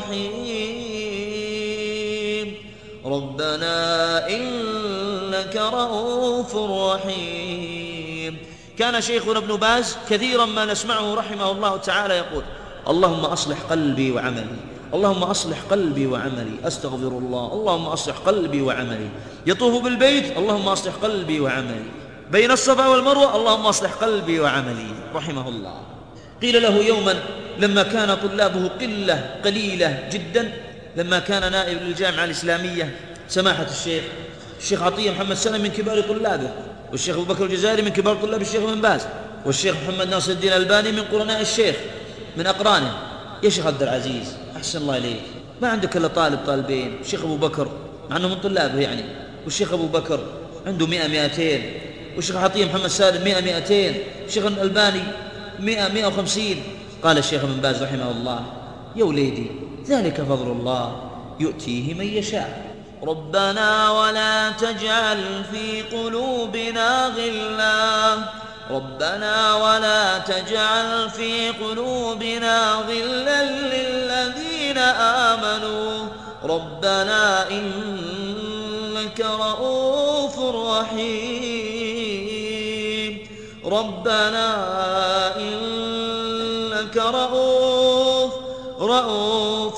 Speaker 3: رحيم ربنا إنك رؤوف رحيم. كان شيخنا ابن باز كثيرا ما نسمعه رحمه الله تعالى يقول: اللهم أصلح قلبي وعملي، اللهم أصلح قلبي وعملي، أستغفر الله، اللهم أصلح قلبي وعملي. يطوف بالبيت: اللهم أصلح قلبي وعملي. بين الصفا والمروة: اللهم أصلح قلبي وعملي، رحمه الله. قيل له يوما لما كان طلابه قلة قليلة جدا، لما كان نائب للجامعة الإسلامية سماحة الشيخ الشيخ عطية محمد سلم من كبار طلابه، والشيخ أبو بكر الجزائري من كبار طلاب الشيخ ابن باز، والشيخ محمد ناصر الدين الألباني من قرناء الشيخ من أقرانه. يا شيخ عبد العزيز، أحسن الله إليك، ما عندك إلا طالب طالبين، الشيخ أبو بكر مع أنه من طلابه يعني، والشيخ أبو بكر عنده مئة مئتين، والشيخ عطية محمد سالم مئة مئتين، الشيخ الألباني مئة مئة وخمسين. قال الشيخ ابن باز رحمه الله: يا وليدي، ذلك فضل الله يؤتيه من يشاء. ربنا ولا تجعل في قلوبنا غلا ربنا ولا تجعل في قلوبنا غلا للذين آمنوا ربنا إنك رؤوف رحيم ربنا إنك رؤوف رؤوف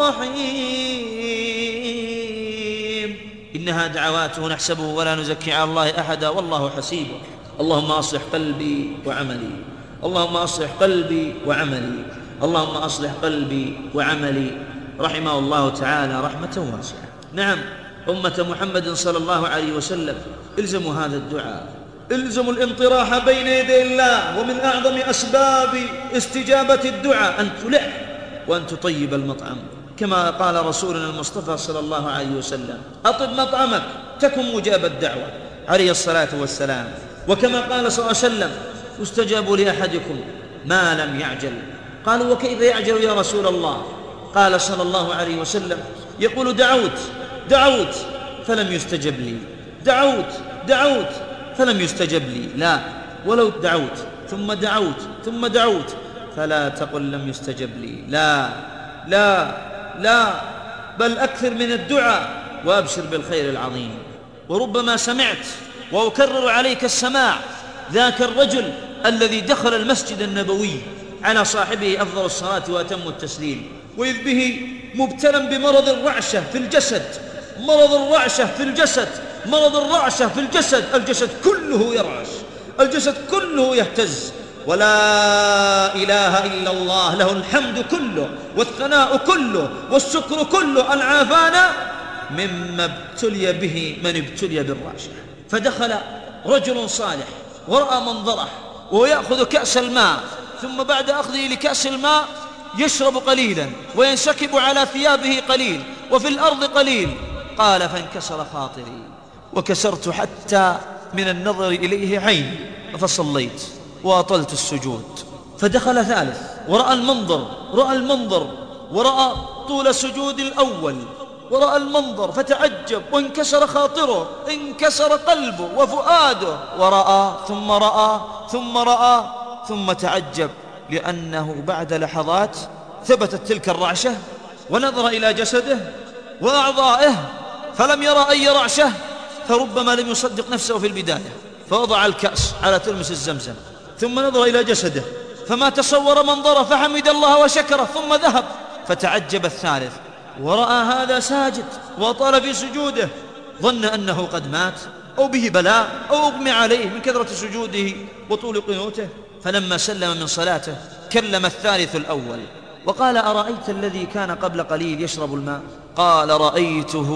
Speaker 3: رحيم. إنها دعواته نحسبه ولا نزكي على الله أحدا والله حسيبه. اللهم أصلح قلبي وعملي، اللهم أصلح قلبي وعملي، اللهم أصلح قلبي وعملي. رحمه الله تعالى رحمة واسعة. نعم، أمة محمد صلى الله عليه وسلم، الزموا هذا الدعاء، الزموا الانطراح بين يدي الله. ومن أعظم أسباب استجابة الدعاء أن تلح وأن تطيب المطعم، كما قال رسولنا المصطفى صلى الله عليه وسلم: أطب مطعمك تكن مجاب الدعوة، عليه الصلاة والسلام. وكما قال صلى الله عليه وسلم: استجابوا لأحدكم ما لم يعجل. قالوا: وكيف يعجل يا رسول الله؟ قال صلى الله عليه وسلم: يقول: دعوت دعوت فلم يستجب لي، دعوت دعوت فلم يستجب لي. لا، ولو دعوت ثم دعوت ثم دعوت فلا تقل لم يستجب لي، لا لا لا، بل أكثر من الدعاء وأبشر بالخير العظيم. وربما سمعت وأكرر عليك السماع ذاك الرجل الذي دخل المسجد النبوي على صاحبه أفضل الصلاة وأتم التسليم، وإذ به مبتلا بمرض الرعشة في الجسد، مرض الرعشة في الجسد، مرض الرعشة في الجسد، الجسد كله يرعش، الجسد كله يهتز، ولا إله إلا الله له الحمد كله والثناء كله والشكر كله أن عافانا مما ابتلي به من ابتلي بالرعشة. فدخل رجل صالح ورأى منظره وهو يأخذ كأس الماء، ثم بعد أخذه لكأس الماء يشرب قليلا وينسكب على ثيابه قليل وفي الأرض قليل. قال فانكسر خاطري وكسرت حتى من النظر إليه عيني، فصليت وأطلت السجود. فدخل ثالث ورأى المنظر، رأى المنظر ورأى طول سجود الأول ورأى المنظر فتعجب وانكسر خاطره، انكسر قلبه وفؤاده، ورأى ثم رأى ثم رأى ثم تعجب، لأنه بعد لحظات ثبتت تلك الرعشة، ونظر إلى جسده وأعضائه فلم يرى أي رعشة، فربما لم يصدق نفسه في البداية، فوضع الكأس على ترمس الزمزم ثم نظر إلى جسده فما تصور منظره فحمد الله وشكره ثم ذهب. فتعجب الثالث ورأى هذا ساجد وطال في سجوده، ظن أنه قد مات أو به بلاء أو أغمي عليه من كثرة سجوده وطول قنوته. فلما سلم من صلاته كلم الثالث الأول وقال أرأيت الذي كان قبل قليل يشرب الماء؟ قال رأيته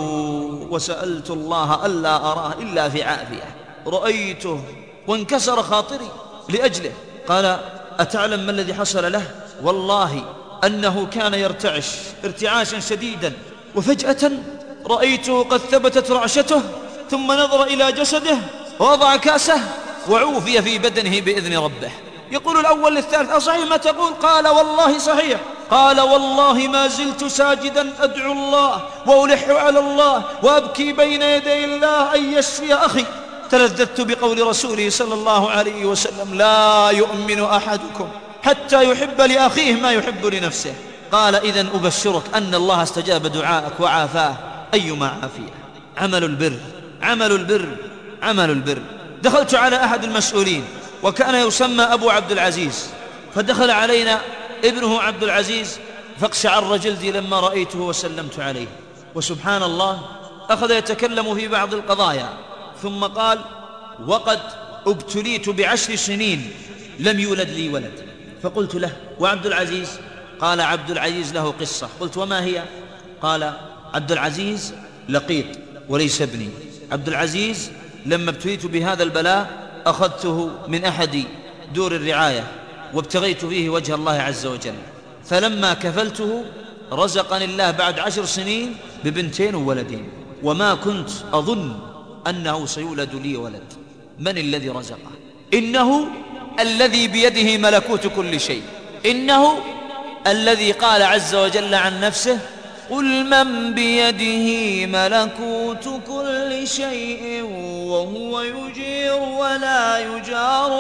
Speaker 3: وسألت الله ألا أراه إلا في عافية، رأيته وانكسر خاطري لأجله. قال أتعلم ما الذي حصل له؟ والله أنه كان يرتعش ارتعاشا شديدا، وفجأة رأيته قد ثبتت رعشته، ثم نظر إلى جسده ووضع كأسه وعوفي في بدنه بإذن ربه. يقول الأول للثالث أصحيح ما تقول؟ قال والله صحيح. قال والله ما زلت ساجدا أدعو الله وألح على الله وأبكي بين يدي الله أن يشفي أخي. تلذذت بقول رسوله صلى الله عليه وسلم لا يؤمن أحدكم حتى يحب لأخيه ما يحب لنفسه. قال إذن أبشرك أن الله استجاب دعاءك وعافاه، أيما عافية. عمل البر عمل البر عمل البر. دخلت على أحد المسؤولين وكان يسمى أبو عبد العزيز، فدخل علينا ابنه عبد العزيز فاقشعر جلدي لما رأيته وسلمت عليه، وسبحان الله أخذ يتكلم في بعض القضايا ثم قال وقد ابتليت بعشر سنين لم يولد لي ولد. فقلت له وعبد العزيز؟ قال عبد العزيز له قصة. قلت وما هي؟ قال عبد العزيز لقيط وليس ابني. عبد العزيز لما ابتليت بهذا البلاء أخذته من أحد دور الرعاية وابتغيت فيه وجه الله عز وجل، فلما كفلته رزقني الله بعد عشر سنين ببنتين وولدين، وما كنت أظن أنه سيولد لي ولد. من الذي رزقه؟ إنه الذي بيده ملكوت كل شيء، إنه الذي قال عز وجل عن نفسه قل من بيده ملكوت كل شيء وهو يجير ولا يجار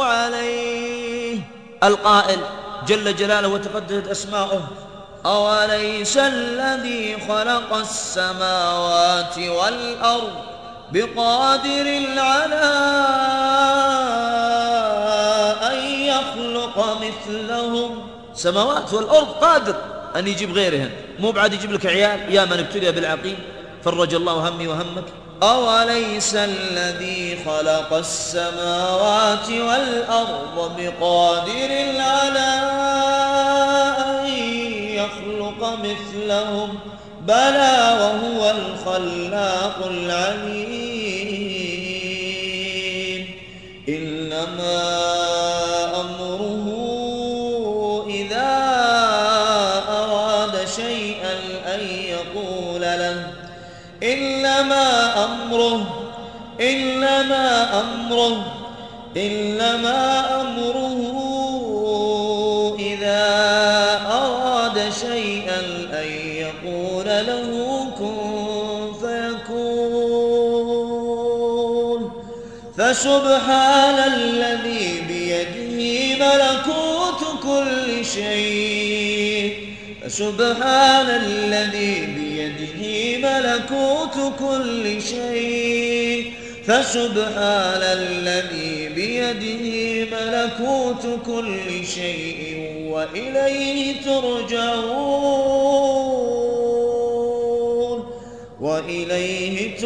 Speaker 3: عليه. القائل جل جلاله وتقدست أسماؤه أوليس الذي خلق السماوات والأرض بقادر على أن يخلق مثلهم. سماوات والأرض قادر أن يجيب غيرهن، مو بعد يجيب لك عيال يا من ابتلي بالعقيم فرج الله همي وهمك. أوليس الذي خلق السماوات والأرض بقادر على أن يخلق مثلهم بلى وهو الخلاق العليم. إنما أمره إذا أراد شيئا أن يقول له إنما أمره إنما أمره إنما أمره إذا أراد شيئا أن يقول له كن فيكون. فسبحان الذي بيده ملكوت كل شيء فسبحان الذي بيده ملكوت كل شيء فسبحان الذي بيده ملكوت كل شيء وإليه ترجعون وإليه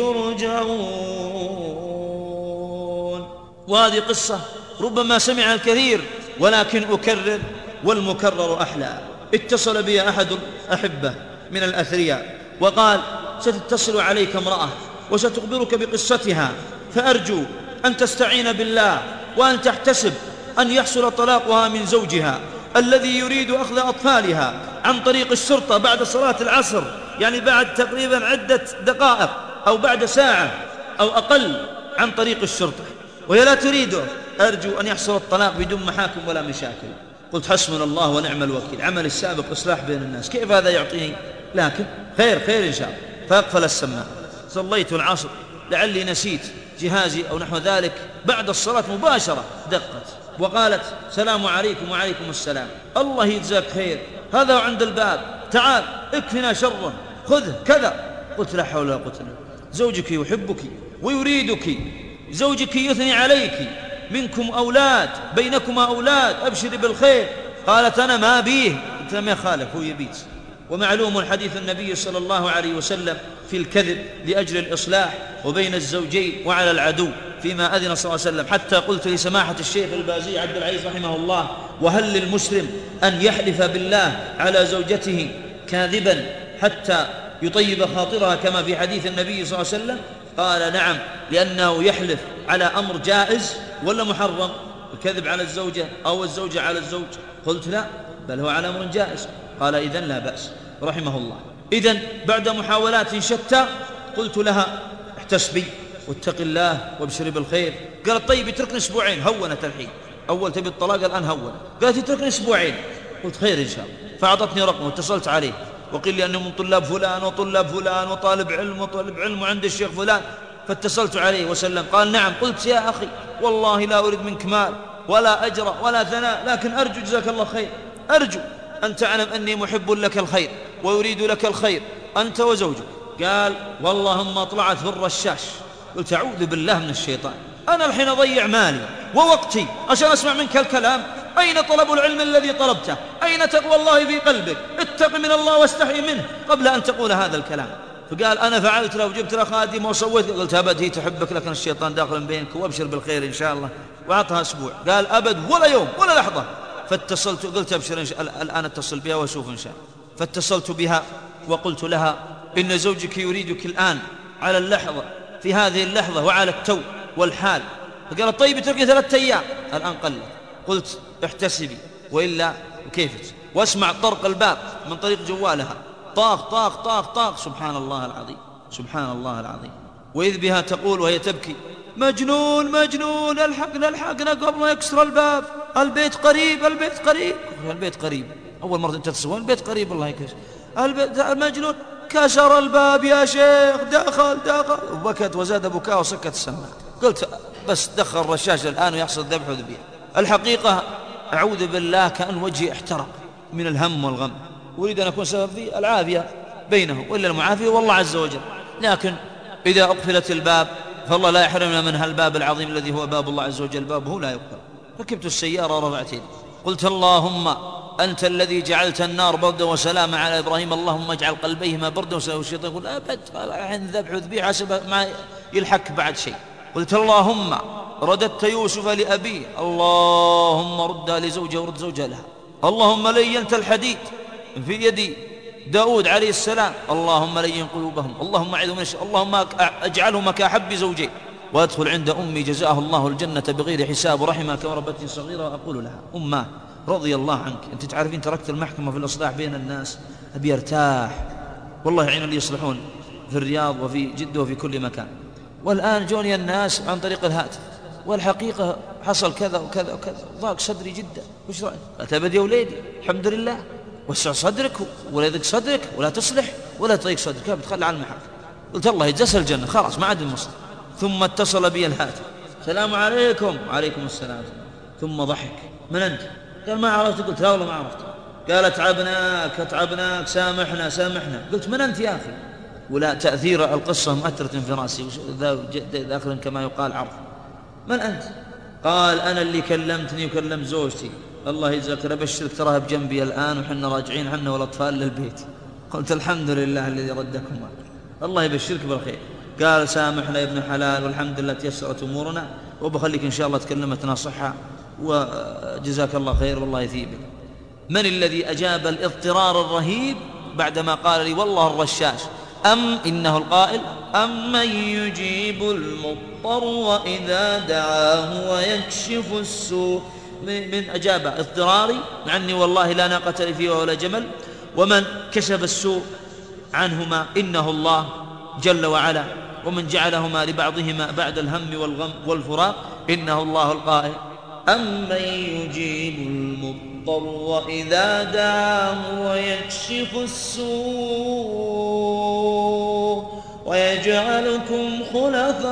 Speaker 3: ترجعون. وهذه قصة ربما سمعها الكثير ولكن أكرر والمكرر أحلى. اتصل بي أحد الأحبة من الأثرياء وقال: ستتصل عليك امرأة وستخبرك بقصتها، فأرجو أن تستعين بالله وأن تحتسب أن يحصل طلاقها من زوجها الذي يريد أخذ أطفالها عن طريق الشرطة بعد صلاة العصر، يعني بعد تقريبا عدة دقائق أو بعد ساعة أو أقل عن طريق الشرطة، وهي لا تريده. أرجو أن يحصل الطلاق بدون محاكم ولا مشاكل. قلت: حسبنا الله ونعم الوكيل، عمل السابق إصلاح بين الناس، كيف هذا يعطيني؟ لكن خير خير إن شاء الله. فأقفل السماعة، صليت العصر لعلي نسيت جهازي أو نحو ذلك، بعد الصلاة مباشرة دقت وقالت: سلام عليكم. وعليكم السلام، الله يجزاك خير، هذا عند الباب، تعال اكفنا شره، خذه كذا. قلت: لا حول ولا قوة إلا بالله، زوجك يحبك ويريدك، زوجك يثني عليك، منكم أولاد، بينكما أولاد، أبشري بالخير. قالت: أنا ما بيه. قلت: ما يخالف، هو يبيت. ومعلوم حديث النبي صلى الله عليه وسلم في الكذب لأجل الإصلاح وبين الزوجين وعلى العدو فيما أذن صلى الله عليه وسلم، حتى قلت لسماحة الشيخ البازي عبد العزيز رحمه الله: وهل للمسلم أن يحلف بالله على زوجته كاذبا حتى يطيب خاطرها كما في حديث النبي صلى الله عليه وسلم؟ قال: نعم، لأنه يحلف على أمر جائز ولا محرم، الكذب على الزوجة أو الزوجة على الزوج. قلت: لا، بل هو على أمر جائز. قال: إذن لا بأس رحمه الله. إذن بعد محاولات شتى قلت لها: احتسبي واتق الله وابشري بالخير. قالت: طيب اتركني أسبوعين. هونت الحين، أول تبي الطلاق الآن هونت. قالت: اتركني أسبوعين. قلت: خير إن شاء الله. فأعطتني رقم واتصلت عليه وقيل لي أنه من طلاب فلان وطلاب فلان وطالب علم وطالب علم وعند الشيخ فلان، فاتصلت عليه وسلم. قال: نعم. قلت: يا أخي والله لا أريد منك مال ولا أجر ولا ثناء، لكن أرجو جزاك الله خير، أرجو أن تعلم أني محب لك الخير ويريد لك الخير أنت وزوجك. قال: والله طلعت في الرشاش. قلت: أعوذ بالله من الشيطان، أنا الحين أضيع مالي ووقتي عشان أسمع منك الكلام؟ أين طلب العلم الذي طلبته؟ أين تقوى الله في قلبك؟ اتق من الله واستحي منه قبل أن تقول هذا الكلام. فقال: أنا فعلت له وجبت له خادمة وسويت. قلت: أبد، هي تحبك لكن الشيطان داخل بينك، وأبشر بالخير إن شاء الله. وأعطها أسبوع. قال: أبد، ولا يوم ولا لحظة. فاتصلت قلت: أبشر إن شاء الله، الآن اتصل بها وأشوف إن شاء الله. فاتصلت بها وقلت لها: إن زوجك يريدك الآن على اللحظة، في هذه اللحظة وعلى التو والحال. فقالت: طيب اتركني ثلاثة أيام. الآن قلت. قلت: احتسبي وإلا كيفت. واسمع طرق الباب من طريق جوالها، طاق طاق طاق طاق. سبحان الله العظيم، سبحان الله العظيم. وإذ بها تقول وهي تبكي: مجنون مجنون، الحقنا الحقنا قبل ما يكسر الباب، البيت قريب البيت قريب. البيت قريب، أول مرة أنت تسوون البيت قريب، الله يكسر البيت. المجنون كسر الباب يا شيخ، دخل دخل. وبكت وزاد بكاء وسكت السماعة. قلت: بس دخل الرشاش الآن ويحصل ذبح وذبيح. الحقيقة أعوذ بالله كأن وجهي احترق من الهم والغم. أريد أن أكون سبب في العافية بينه، وإلا المعافية والله عز وجل. لكن إذا أقفلت الباب فالله لا يحرمنا من هالباب العظيم الذي هو باب الله عز وجل، بابه لا يقفل. ركبت السيارة ورفعت يدي، قلت: اللهم أنت الذي جعلت النار بردا وسلاما على إبراهيم، اللهم اجعل قلبيهما بردا وسلاما. والشيطان يقول: أبد، الحين ذبح وذبيح حسب ما يلحق بعد شيء. قلت: اللهم رددت يوسف لأبيه، اللهم ردها لزوجه ورد زوجها لها. اللهم لينت الحديد في يد داود عليه السلام، اللهم لين قلوبهم، اللهم أعذهم من الشر، اللهم اجعلهما كأحب زوجين. وأدخل عند أمي جزاها الله الجنة بغير حساب، ورحمها كما ربتني صغيرة. وأقول لها: أماه رضي الله عنك، أنت تعرفين تركت المحكمة في الإصلاح بين الناس، أبي أرتاح، والله يعين اللي يصلحون في الرياض وفي جدة وفي كل مكان، والآن جوني الناس عن طريق الهاتف، والحقيقة حصل كذا وكذا وكذا، ضاق صدري جدا، وش رأيك؟ قالت: أبد يا وليدي، الحمد لله، وسع صدرك ولا يضيق صدرك ولا تصلح ولا تضيق صدرك، كيف بتخلى عن المحاكم. قلت: الله يجزاها الجنة، خلاص ما عاد المصلحة. ثم اتصل بي الهاتف: السلام عليكم. وعليكم السلام. ثم ضحك. من أنت؟ قال ما عرفت. قلت لا والله ما عرفت. قال اتعبناك اتعبناك سامحنا سامحنا. قلت من أنت يا أخي؟ ولا تأثير القصة مؤثرة في رأسي داخل كما يقال عرف. من أنت؟ قال أنا اللي كلمتني وكلمت زوجتي. الله يجزاك أبشرك تراها بجنبي الآن وحنا راجعين حنا والأطفال للبيت. قلت الحمد لله الذي ردكما، الله يبشرك بالخير. قال سامحنا يا ابن حلال والحمد لله تيسرت أمورنا وبخليك إن شاء الله تكلمتنا صحة وجزاك الله خير والله يثيبك. من الذي أجاب الاضطرار الرهيب بعدما قال لي والله الرشاش؟ أم إنه القائل أمن يجيب المضطر وإذا دعاه ويكشف السوء. من أجاب اضطراري عني والله لا ناقة لي فيه ولا جمل، ومن كشف السوء عنهما إنه الله جل وعلا، ومن جعلهما لبعضهما بعد الهم والغم والفراق إنه الله القائل أمن يجيب المضطر وإذا دعاه ويكشف السوء ويجعلكم خلفاء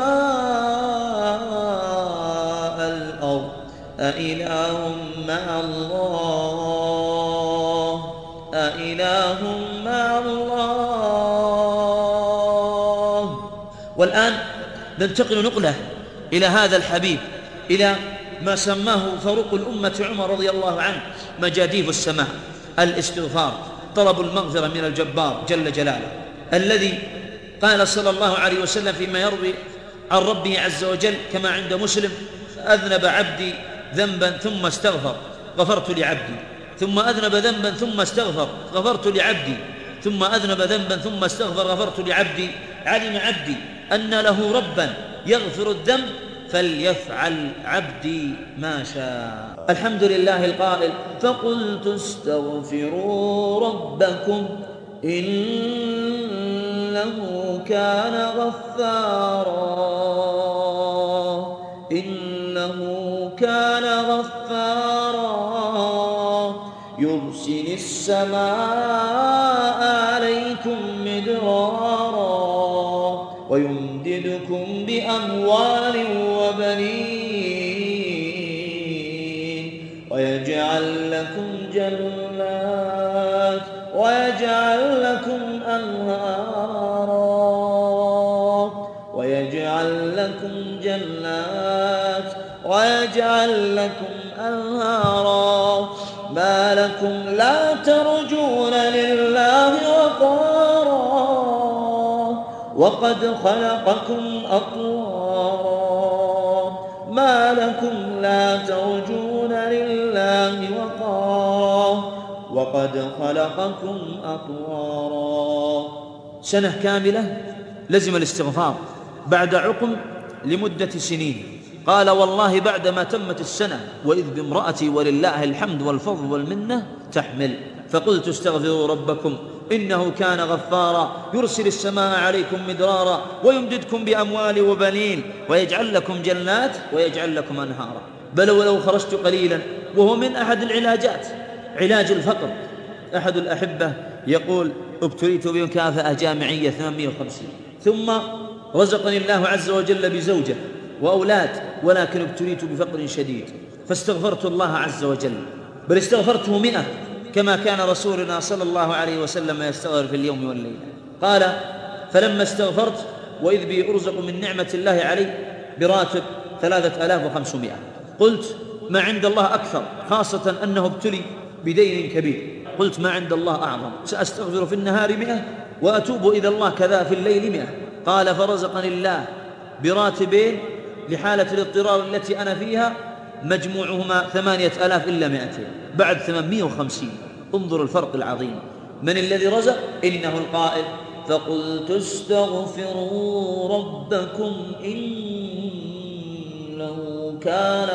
Speaker 3: الأرض أإله مع الله أإله مع الله. والآن ننتقل نقلة إلى هذا الحبيب، إلى ما سماه فاروق الأمة عمر رضي الله عنه مجاديف السماء، الاستغفار، طلب المغفرة من الجبار جل جلاله، الذي قال صلى الله عليه وسلم فيما يروي عن ربه عز وجل كما عند مسلم أذنب عبدي ذنبا ثم استغفر غفرت لعبدي، ثم أذنب ذنبا ثم استغفر غفرت لعبدي، ثم أذنب ذنبا ثم استغفر غفرت لعبدي. علم عبدي أن له ربا يغفر الذنب فليفعل عبدي ما شاء. الحمد لله القائل فقلت استغفروا ربكم إنه كان غفارا إنه كان غفارا يرسل السماء عليكم مدرارا ويمددكم بأموال وبنين ويجعل لكم جنات ويجعل لكم أنهارا ويجعل لكم جنات ويجعل لكم أنهارا. ما لكم لا ترجون لله وقارا وقد خلقكم أطوارا. ما لكم لا ترجون لله وقارا وقد خلقكم أطوارا. سنة كاملة لزم الاستغفار بعد عقم لمدة سنين. قال والله بعدما تمت السنة وإذ بامرأتي ولله الحمد والفضل والمنة تحمل. فقلت استغفروا ربكم إنه كان غفارا يرسل السماء عليكم مدرارا ويمددكم بأموال وبنين ويجعل لكم جنات ويجعل لكم أنهارا. بل ولو خرجت قليلا، وهو من أحد العلاجات علاج الفقر. أحد الأحبة يقول ابتليت بمكافأة جامعية ثمانمائة وخمسين، ثم رزقني الله عز وجل بزوجة وأولاد، ولكن ابتليت بفقر شديد فاستغفرت الله عز وجل، بل استغفرته مئة كما كان رسولنا صلى الله عليه وسلم يستغفر في اليوم والليلة. قال فلما استغفرت وإذ بي أرزق من نعمة الله علي براتب ثلاثة آلاف وخمسمائة، قلت ما عند الله أكثر، خاصة أنه ابتلي بدين كبير. قلت ما عند الله أعظم، سأستغفر في النهار مئة وأتوب إلى الله كذا في الليل مئة. قال فرزقني الله براتبين لحالة الاضطرار التي أنا فيها مجموعهما ثمانية آلاف إلا مئتين بعد ثمانمائة وخمسين. انظر الفرق العظيم. من الذي رزق؟ إنه القائل فقلت استغفروا ربكم إنه كان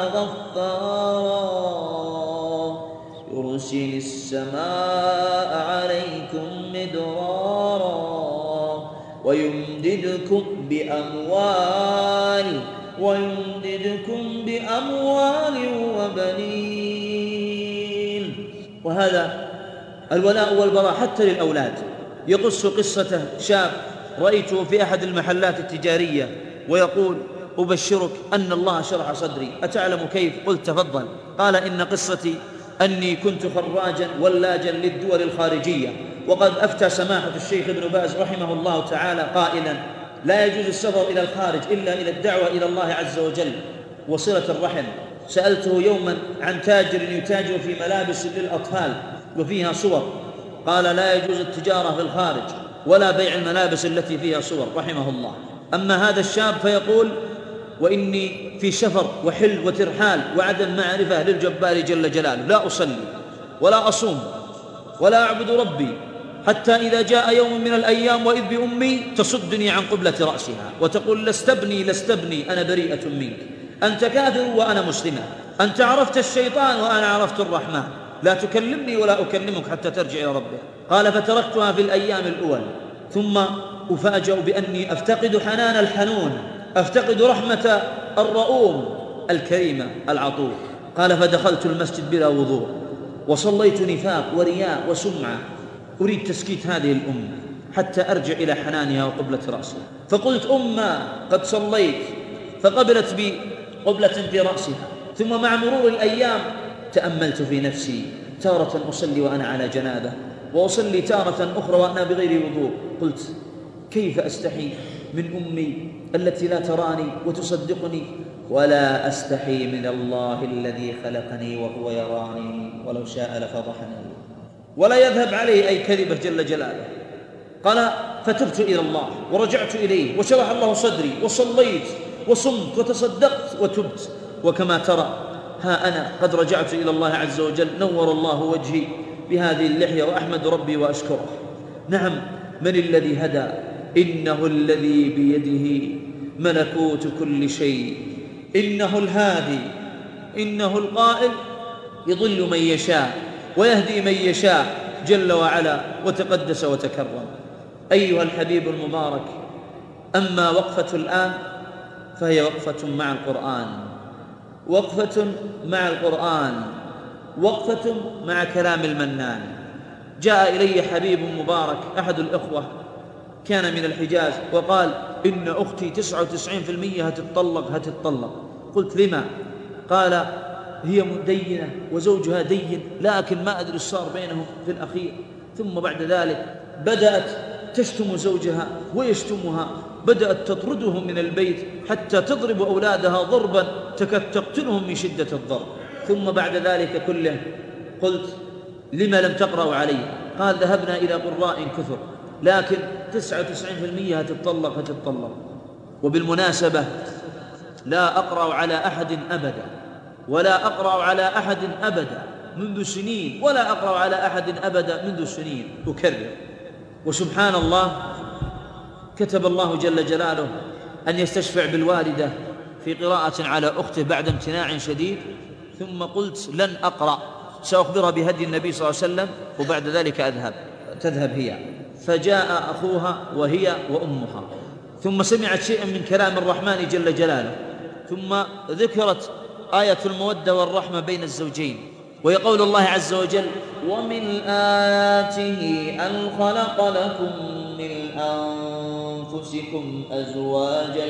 Speaker 3: غفارا يرسل السماء عليكم مدرارا ويمددكم بأموال ويمددكم بأموال وبنين. وهذا الولاء والبراء حتى للأولاد. يقص قصته شاب رأيته في أحد المحلات التجارية ويقول أبشرك أن الله شرح صدري، أتعلم كيف؟ قلت تفضل. قال إن قصتي أني كنت خراجا ولاجا للدول الخارجية، وقد أفتى سماحة الشيخ ابن باز رحمه الله تعالى قائلا: لا يجوز السفر إلى الخارج إلا إلى الدعوة إلى الله عز وجل وصلة الرحم. سألته يوما عن تاجر يتاجر في ملابس للأطفال وفيها صور، قال: لا يجوز التجارة في الخارج ولا بيع الملابس التي فيها صور رحمه الله. أما هذا الشاب فيقول: وإني في سفر وحل وترحال وعدم معرفة للجبار جل جلاله، لا أصلي ولا أصوم ولا أعبد ربي، حتى إذا جاء يوم من الأيام وإذ بأمي تصدني عن قبلة رأسها وتقول: لست ابني لست ابني، أنا بريئة منك، أنت كافر وأنا مسلمة، أنت عرفت الشيطان وأنا عرفت الرحمن، لا تكلمني ولا أكلمك حتى ترجع إلى ربك. قال: فتركتها في الأيام الأول، ثم أفاجأ بأني أفتقد حنان الحنون، أفتقد رحمة الرؤوم الكريمة العطوف. قال: فدخلت المسجد بلا وضوء وصليت نفاق ورياء وسمعة، أريد تسكيت هذه الأم حتى أرجع إلى حنانها وقبلة رأسها. فقلت: أمة قد صليت، فقبلت بي قبلة في رأسها. ثم مع مرور الأيام تأملت في نفسي، تارة أصلي وأنا على جنابة، وأصلي تارة أخرى وأنا بغير وضوء. قلت: كيف أستحي من أمي التي لا تراني وتصدقني، ولا أستحي من الله الذي خلقني وهو يراني ولو شاء لفضحني ولا يذهب عليه أي كذبة جل جلاله. قال: فتبت إلى الله ورجعت إليه وشرح الله صدري وصليت وصمت وتصدقت وتبت، وكما ترى ها أنا قد رجعت إلى الله عز وجل، نور الله وجهي بهذه اللحية وأحمد ربي وأشكره. نعم، من الذي هدى؟ إنه الذي بيده ملكوت كل شيء، إنه الهادي، إنه القائل: يضل من يشاء ويهدي من يشاء جل وعلا وتقدس وتكرم. أيها الحبيب المبارك، أما وقفة الآن فهي وقفة مع القرآن، وقفة مع القرآن، وقفة مع كلام المنان. جاء إلي حبيب مبارك أحد الإخوة كان من الحجاز وقال: إن أختي تسعة وتسعين في المئة هتتطلق هتتطلق. قلت: لما؟ قال: هي مدينة وزوجها دين، لكن ما أدري صار بينهم في الأخير. ثم بعد ذلك بدأت تشتم زوجها ويشتمها، بدأت تطرده من البيت حتى تضرب أولادها ضربا تكاد تقتلهم من شدة الضرب. ثم بعد ذلك كله قلت: لما لم تقرأوا عليه؟ قال: ذهبنا إلى قراء كثر، لكن تسعة وتسعين في المئة هتتطلق هتتطلق. وبالمناسبة لا أقرأ على أحد أبدا، ولا أقرأ على أحد أبدا منذ سنين، ولا أقرأ على أحد أبدا منذ سنين، أكرر. وسبحان الله، كتب الله جل جلاله أن يستشفع بالوالدة في قراءة على أخته بعد امتناع شديد، ثم قلت: لن أقرأ، سأخبرها بهدي النبي صلى الله عليه وسلم وبعد ذلك أذهب تذهب هي. فجاء أخوها وهي وأمها، ثم سمعت شيئا من كلام الرحمن جل جلاله، ثم ذكرت آية المودة والرحمة بين الزوجين، وهي قول الله عز وجل: ومن آياته أن خلق لكم من أنفسكم أزواجا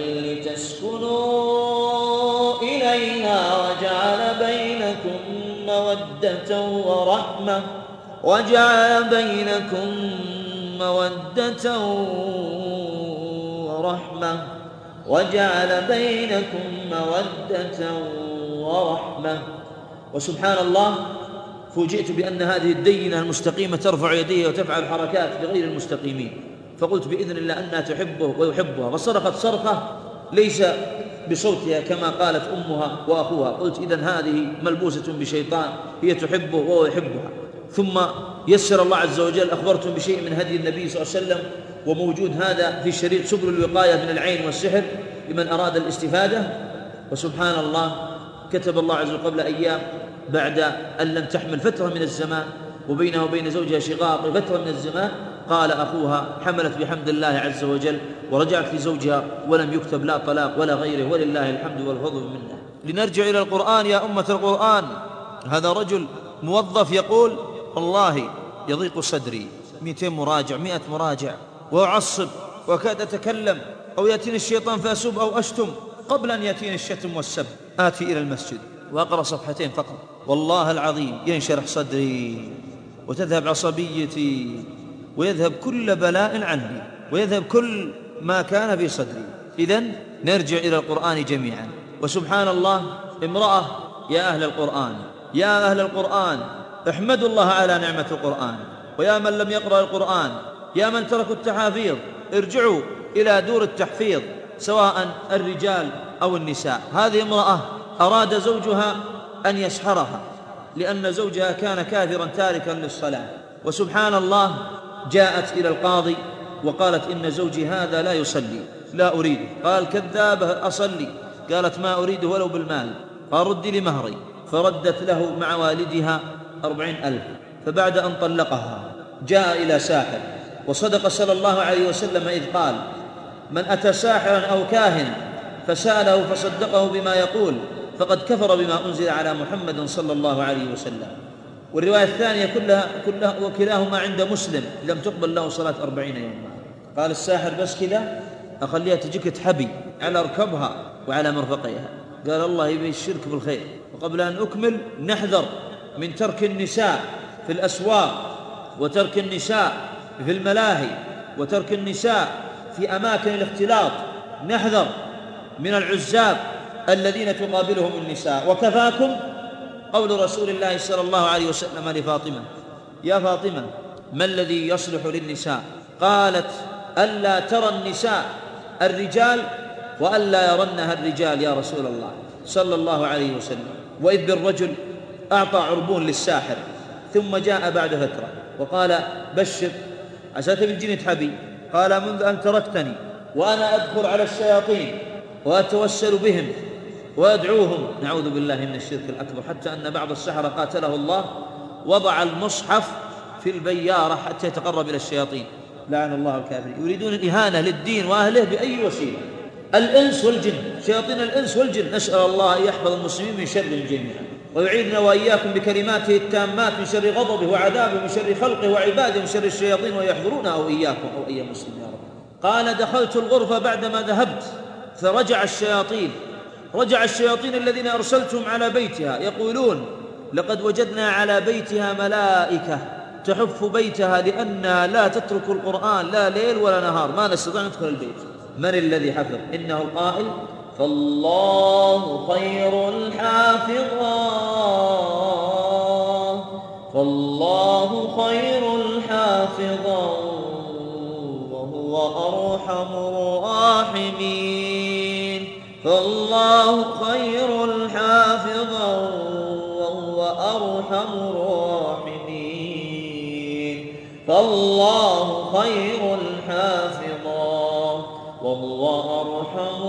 Speaker 3: لتسكنوا إليها وجعل بينكم مودة ورحمة وجعل بينكم مودة ورحمة وجعل بينكم مودة ورحمة. وسبحان الله، فوجئت بأن هذه الدينة المستقيمة ترفع يديها وتفعل حركات لغير المستقيمين، فقلت بإذن الله أنها تحبه ويحبها، فصرخت صرخة ليس بصوتها كما قالت أمها وأخوها. قلت: إذن هذه ملبوسة بشيطان، هي تحبه وهو يحبها. ثم يسر الله عز وجل، أخبرتم بشيء من هدي النبي صلى الله عليه وسلم، وموجود هذا في شريط سبل الوقاية من العين والسحر لمن أراد الاستفادة. وسبحان الله، كتب الله عز وجل قبل أيام بعد أن لم تحمل فترة من الزمان وبينها وبين زوجها شقاق فترة من الزمان، قال أخوها: حملت بحمد الله عز وجل ورجعت لزوجها ولم يكتب لا طلاق ولا غيره، ولله الحمد والفضل منه. لنرجع إلى القرآن يا أمة القرآن. هذا رجل موظف يقول: والله يضيق صدري، مئتين مراجع مئة مراجع وأعصب وكاد أتكلم أو يأتيني الشيطان فأسب أو أشتم. قبل أن يأتيني الشتم والسب آتي إلى المسجد وأقرأ صفحتين فقط، والله العظيم ينشرح صدري وتذهب عصبيتي ويذهب كل بلاء عني ويذهب كل ما كان في صدري. إذن نرجع إلى القرآن جميعا. وسبحان الله، امرأة يا أهل القرآن، يا أهل القرآن احمدوا الله على نعمة القرآن، ويا من لم يقرأ القرآن، يا من تركوا التحافيظ، ارجعوا إلى دور التحفيظ سواء الرجال أو النساء. هذه امرأة أراد زوجها أن يسحرها لأن زوجها كان كافرا تاركا للصلاة، وسبحان الله جاءت إلى القاضي وقالت إن زوجي هذا لا يصلي، لا أريده. قال كذابة، أصلي. قالت ما أريده ولو بالمال. قال ردي لي مهري، فردت له مع والدها أربعين ألف. فبعد أن طلقها جاء إلى ساحر، وصدق صلى الله عليه وسلم إذ قال من أتى ساحرا أو كاهنا فسأله فصدقه بما يقول فقد كفر بما أنزل على محمد صلى الله عليه وسلم. والرواية الثانية كلها, كلها وكلاهما عند مسلم لم تقبل له صلاة أربعين يوما. قال الساحر بس كذا أخليها تجيك تحبي على ركبها وعلى مرفقيها. قال الله يبي الشرك بالخير. وقبل أن أكمل نحذر من ترك النساء في الأسواق، وترك النساء في الملاهي، وترك النساء في أماكن الاختلاط. نحذر من العزاب الذين تقابلهم النساء. وكفاكم قول رسول الله صلى الله عليه وسلم لفاطمة يا فاطمة ما الذي يصلح للنساء؟ قالت ألا ترى النساء الرجال وألا يرنها الرجال يا رسول الله صلى الله عليه وسلم. وإذ بالرجل أعطى عربون للساحر ثم جاء بعد فترة وقال بشر عسى تبي تحبي. قال منذ أن تركتني وأنا أدخل على الشياطين وأتوسل بهم وأدعوهم، نعوذ بالله من الشرك الأكبر، حتى أن بعض السحرة قاتله الله وضع المصحف في البيارة حتى يتقرب إلى الشياطين، لعن الله الكافرين. يريدون الإهانة للدين وأهله بأي وسيلة. الإنس والجن، شياطين الإنس والجن، نسأل الله أن يحفظ المسلمين من شرهم جميعا ويعيذنا وإياكم بكلماته التامات من شر غضبه وعذابه، من شر خلقه وعباده، من شر الشياطين، ويحضرون أو إياكم أو أي مسلم يا رب. قال دخلت الغرفة بعدما ذهبت فرجع الشياطين رجع الشياطين الذين أرسلتهم على بيتها يقولون لقد وجدنا على بيتها ملائكة تحف بيتها لأنها لا تترك القرآن لا ليل ولا نهار، ما نستطيع ندخل البيت. من الذي حفظ؟ إنه القائل فالله خير الحافظا فالله خير الحافظا وهو أرحم الراحمين. فالله خير الحافظا وهو أرحم الراحمين. فالله خير الحافظا وهو أرحم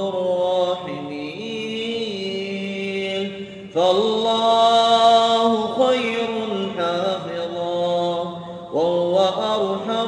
Speaker 3: الراحمين. فالله خير الحافظا وهو أرحم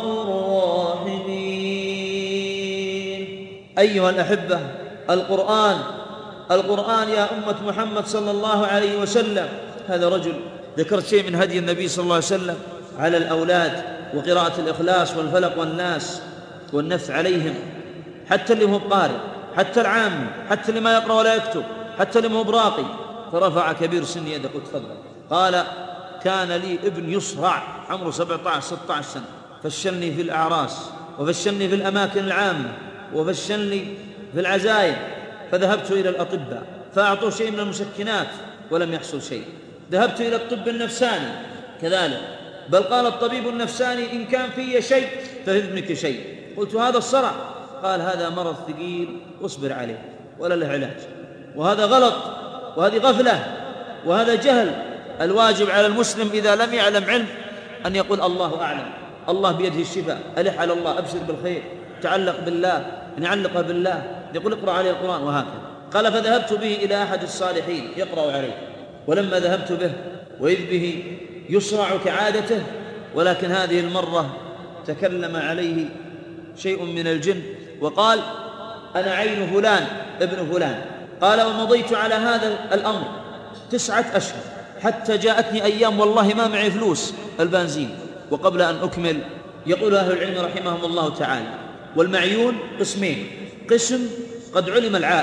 Speaker 3: الراحمين. أيها الأحبة، القرآن القرآن يا أمة محمد صلى الله عليه وسلم. هذا رجل ذكرت شيء من هدي النبي صلى الله عليه وسلم على الأولاد وقراءة الإخلاص والفلق والناس والنفث عليهم، حتى اللي هو قارئ، حتى العام، حتى اللي ما يقرأ ولا يكتب، حتى اللي هو براقي. فرفع كبير سن يده قلت تفضل. قال كان لي ابن يصرع عمره سبعة عشر ستة عشر سنة، فشلني في الأعراس وفشلني في الأماكن العامة وفشلني في العزايم، فذهبت إلى الأطباء فأعطوه شيء من المسكنات ولم يحصل شيء. ذهبت إلى الطب النفساني كذلك، بل قال الطبيب النفساني إن كان في شيء ففي ابنك شيء. قلت هذا الصرع؟ قال هذا مرض ثقيل واصبر عليه ولا له علاج. وهذا غلط، وهذه غفلة، وهذا جهل. الواجب على المسلم إذا لم يعلم علم أن يقول الله أعلم، الله بيده الشفاء، ألح على الله، أبشر بالخير، تعلق بالله، نعلقها بالله، يقول اقرأ عليه القرآن وهكذا. قال فذهبت به إلى أحد الصالحين يقرأ عليه، ولما ذهبت به وإذ به يصرع كعادته، ولكن هذه المرة تكلم عليه شيء من الجن وقال أنا عين فلان ابن فلان. قال ومضيت على هذا الأمر تسعة أشهر حتى جاءتني أيام والله ما معي فلوس البنزين. وقبل أن أكمل يقول أهل العلم رحمهم الله تعالى والمعيون قسمين: قسم قد علم العائن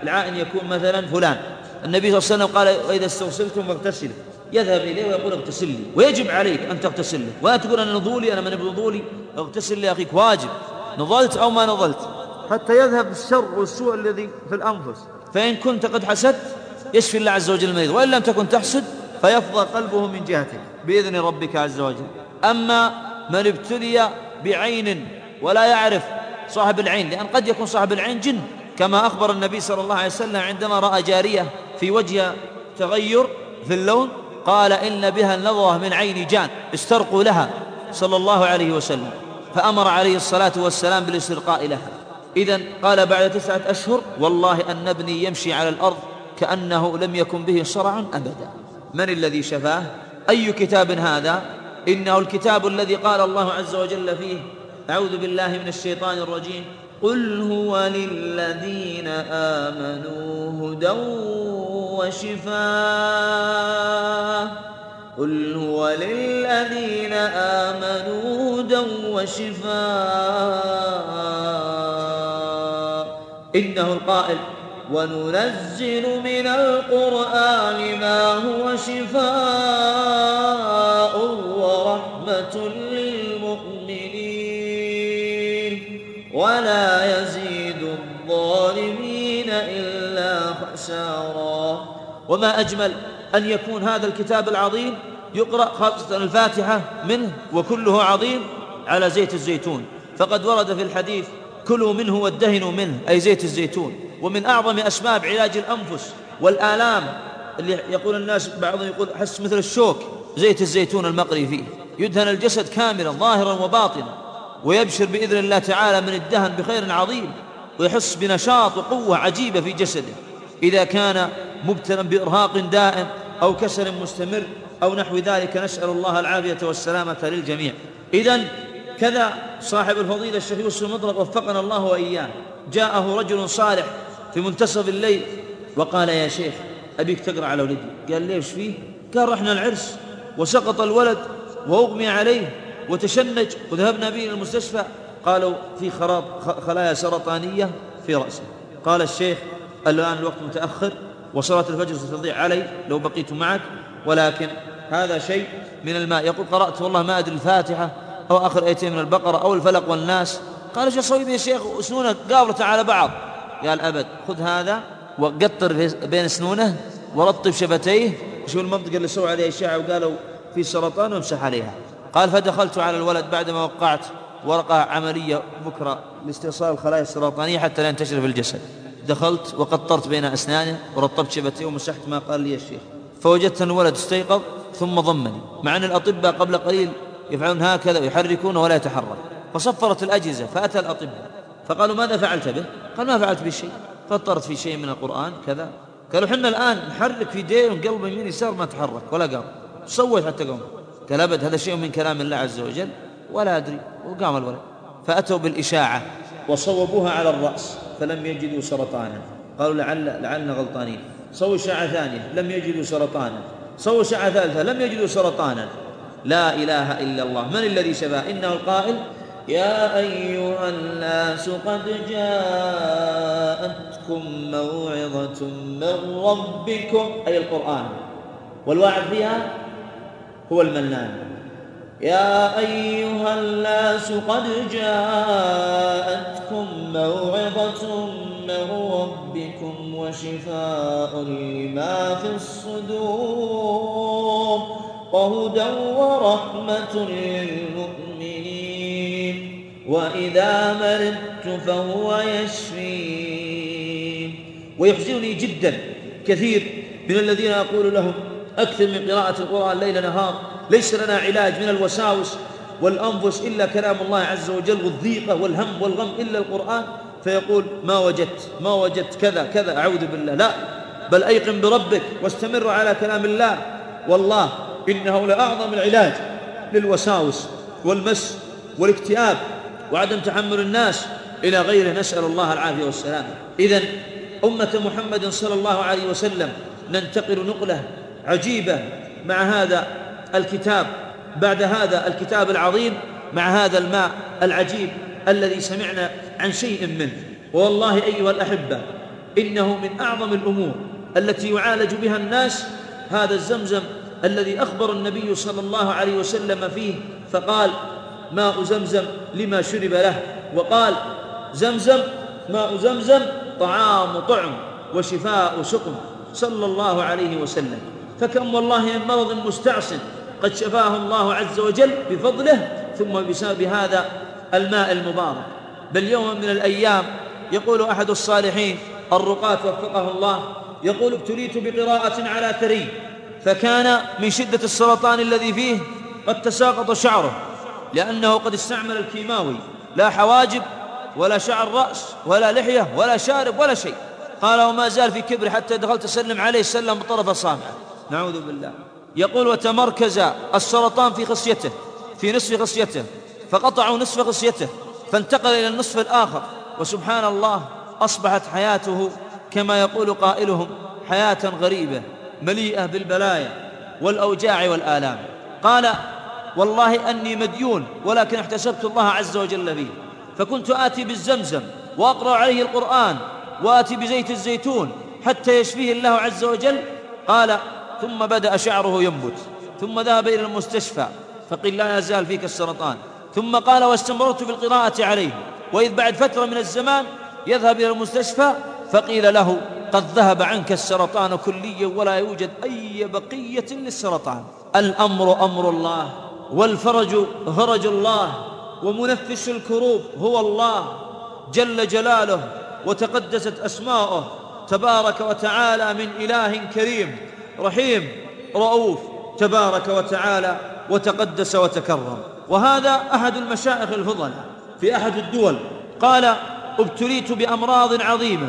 Speaker 3: العائن يكون مثلا فلان. النبي صلى الله عليه وسلم قال وإذا استغسلتم فاغتسلوا، يذهب إليه ويقول اغتسل لي، ويجب عليك أن تغتسل له، ولا تقول أنا نضولي، أنا من بنضولي، اغتسل لأخيك، واجب نضلت أو ما نضلت، حتى يذهب الشر والسوء الذي في الأنفس. فإن كنت قد حسدت يشفي الله عز وجل المريض، وإن لم تكن تحسد فيفضى قلبه من جهتك بإذن ربك عز وجل. أما من ابتلي بعين ولا يعرف صاحب العين، لأن قد يكون صاحب العين جن، كما أخبر النبي صلى الله عليه وسلم عندما رأى جارية في وجهها تغير في اللون قال إن بها النظرة من عين جان، استرقوا لها صلى الله عليه وسلم، فأمر عليه الصلاة والسلام بالاسترقاء لها. إذن قال بعد تسعة أشهر والله أن ابني يمشي على الأرض كأنه لم يكن به صرع أبدا. من الذي شفاه؟ أي كتاب هذا؟ إنه الكتاب الذي قال الله عز وجل فيه أعوذ بالله من الشيطان الرجيم قل هو للذين آمنوا هدى وشفاء، قل هو للذين آمنوا هدى وشفاء. إنه القائل وننزل من القرآن ما هو شفاء ورحمة للمؤمنين ولا يزيد الظالمين إلا خسارا. وما أجمل أن يكون هذا الكتاب العظيم يقرأ خاصة الفاتحة منه وكله عظيم على زيت الزيتون، فقد ورد في الحديث كلوا منه وادهنوا منه أي زيت الزيتون. ومن أعظم أسباب علاج الأنفس والآلام اللي يقول الناس بعضهم يقول حس مثل الشوك، زيت الزيتون المقري فيه يدهن الجسد كاملا ظاهرا وباطنا، ويبشر بإذن الله تعالى من الدهن بخير عظيم، ويحس بنشاط وقوة عجيبة في جسده إذا كان مبتلا بإرهاق دائم أو كسل مستمر أو نحو ذلك، نسأل الله العافية والسلامة للجميع. إذن كذا صاحب الفضيلة الشيخ يوسف المطلق وفقنا الله وإياه، جاءه رجل صالح في منتصف الليل وقال يا شيخ أبيك تقرأ على ولدي. قال ليش فيه؟ قال رحنا العرس وسقط الولد وأغمي عليه وتشنج وذهبنا به إلى المستشفى، قالوا في خراط خلايا سرطانية في رأسه. قال الشيخ الآن الوقت متأخر وصلاة الفجر ستضيع علي لو بقيت معك، ولكن هذا شيء من الماء. يقول قرأت والله ما أدري الفاتحة أو آخر آيتين من البقرة أو الفلق والناس. قال ايش أسوي به يا شيخ وسنونه قابلته على بعض؟ قال أبد، خذ هذا وقطر بين سنونه ورطب شفتيه، شو المنطقة اللي سووا عليها إشاعة وقالوا في سرطان وامسح عليها. قال فدخلت على الولد بعدما وقعت ورقة عملية بكرة لاستئصال الخلايا السرطانية حتى لا ينتشر في الجسد، دخلت وقطرت بين أسنانه ورطبت شفتيه ومسحت ما قال لي الشيخ، فوجدت أن الولد استيقظ ثم ضمني، مع أن الأطباء قبل قليل يفعلون هكذا ويحركونه ولا يتحرك. فصفرت الأجهزة فأتى الأطباء فقالوا ماذا فعلت به؟ قال ما فعلت به شيء، فاضطرت في شيء من القرآن كذا. قالوا حنا الآن نحرك في يديه وقلبه يمين يسار ما تحرك ولا قام، صوت حتى قام. قال أبد، هذا شيء من كلام الله عز وجل ولا أدري، وقام الولد. فأتوا بالإشاعة وصوبوها على الرأس فلم يجدوا سرطانا، قالوا لعل لعلنا غلطانين. صووا إشاعة ثانية لم يجدوا سرطانا، صووا إشاعة ثالثة لم يجدوا سرطانا. لا إله إلا الله. من الذي شفاه؟ إنه القائل يا أيها الناس قد جاءتكم موعظة من ربكم، أي القرآن، والواعظ فيها هو المنان. يا أيها الناس قد جاءتكم موعظة من ربكم وشفاء لما في الصدور وهدى ورحمة للمؤمنين وإذا مرضت فهو يشفين. ويحزنني جدا كثير من الذين أقول لهم أكثر من قراءة القرآن ليل نهار، ليس لنا علاج من الوساوس والأنفس إلا كلام الله عز وجل، والضيقة والهم والغم إلا القرآن، فيقول ما وجدت ما وجدت كذا كذا، أعوذ بالله. لا، بل أيقن بربك واستمر على كلام الله، والله إنه لأعظم العلاج للوساوس والمس والاكتئاب وعدم تحمل الناس إلى غيره، نسأل الله العافية والسلامة. إذن أمة محمد صلى الله عليه وسلم ننتقل نقلة عجيبة مع هذا الكتاب، بعد هذا الكتاب العظيم، مع هذا الماء العجيب الذي سمعنا عن شيء منه. والله أيها الأحبة إنه من أعظم الأمور التي يعالج بها الناس هذا الزمزم الذي أخبر النبي صلى الله عليه وسلم فيه فقال ماء زمزم لما شرب له، وقال زمزم ماء زمزم طعام طعم وشفاء سقم صلى الله عليه وسلم. فكم والله من مرض مستعصٍ قد شفاه الله عز وجل بفضله ثم بسبب هذا الماء المبارك. بل يوم من الأيام يقول أحد الصالحين الرقاة وفقه الله، يقول ابتليت بقراءة على ثري فكان من شدة السرطان الذي فيه قد تساقط شعره لأنه قد استعمل الكيماوي، لا حواجب ولا شعر رأس ولا لحية ولا شارب ولا شيء. قال وما زال في كبر حتى دخلت أسلم عليه سلم بطرف أصابعه، نعوذ بالله. يقول وتمركز السرطان في خصيته، في نصف خصيته، فقطعوا نصف خصيته فانتقل إلى النصف الآخر، وسبحان الله أصبحت حياته كما يقول قائلهم حياة غريبة مليئة بالبلايا والأوجاع والآلام. قال والله أني مديون ولكن احتسبت الله عز وجل فيه، فكنت آتي بالزمزم وأقرأ عليه القرآن وآتي بزيت الزيتون حتى يشفيه الله عز وجل. قال ثم بدأ شعره ينبت، ثم ذهب إلى المستشفى فقيل لا يزال فيك السرطان، ثم قال واستمررت بالقراءة عليه، وإذ بعد فترة من الزمان يذهب إلى المستشفى فقيل له قد ذهب عنك السرطان كليا ولا يوجد أي بقية للسرطان. الأمر أمر الله والفرج فرج الله ومنفس الكروب هو الله جل جلاله وتقدست أسماؤه تبارك وتعالى من إله كريم رحيم رؤوف تبارك وتعالى وتقدس وتكرم. وهذا أحد المشايخ الفضلاء في أحد الدول قال ابتليت بأمراض عظيمة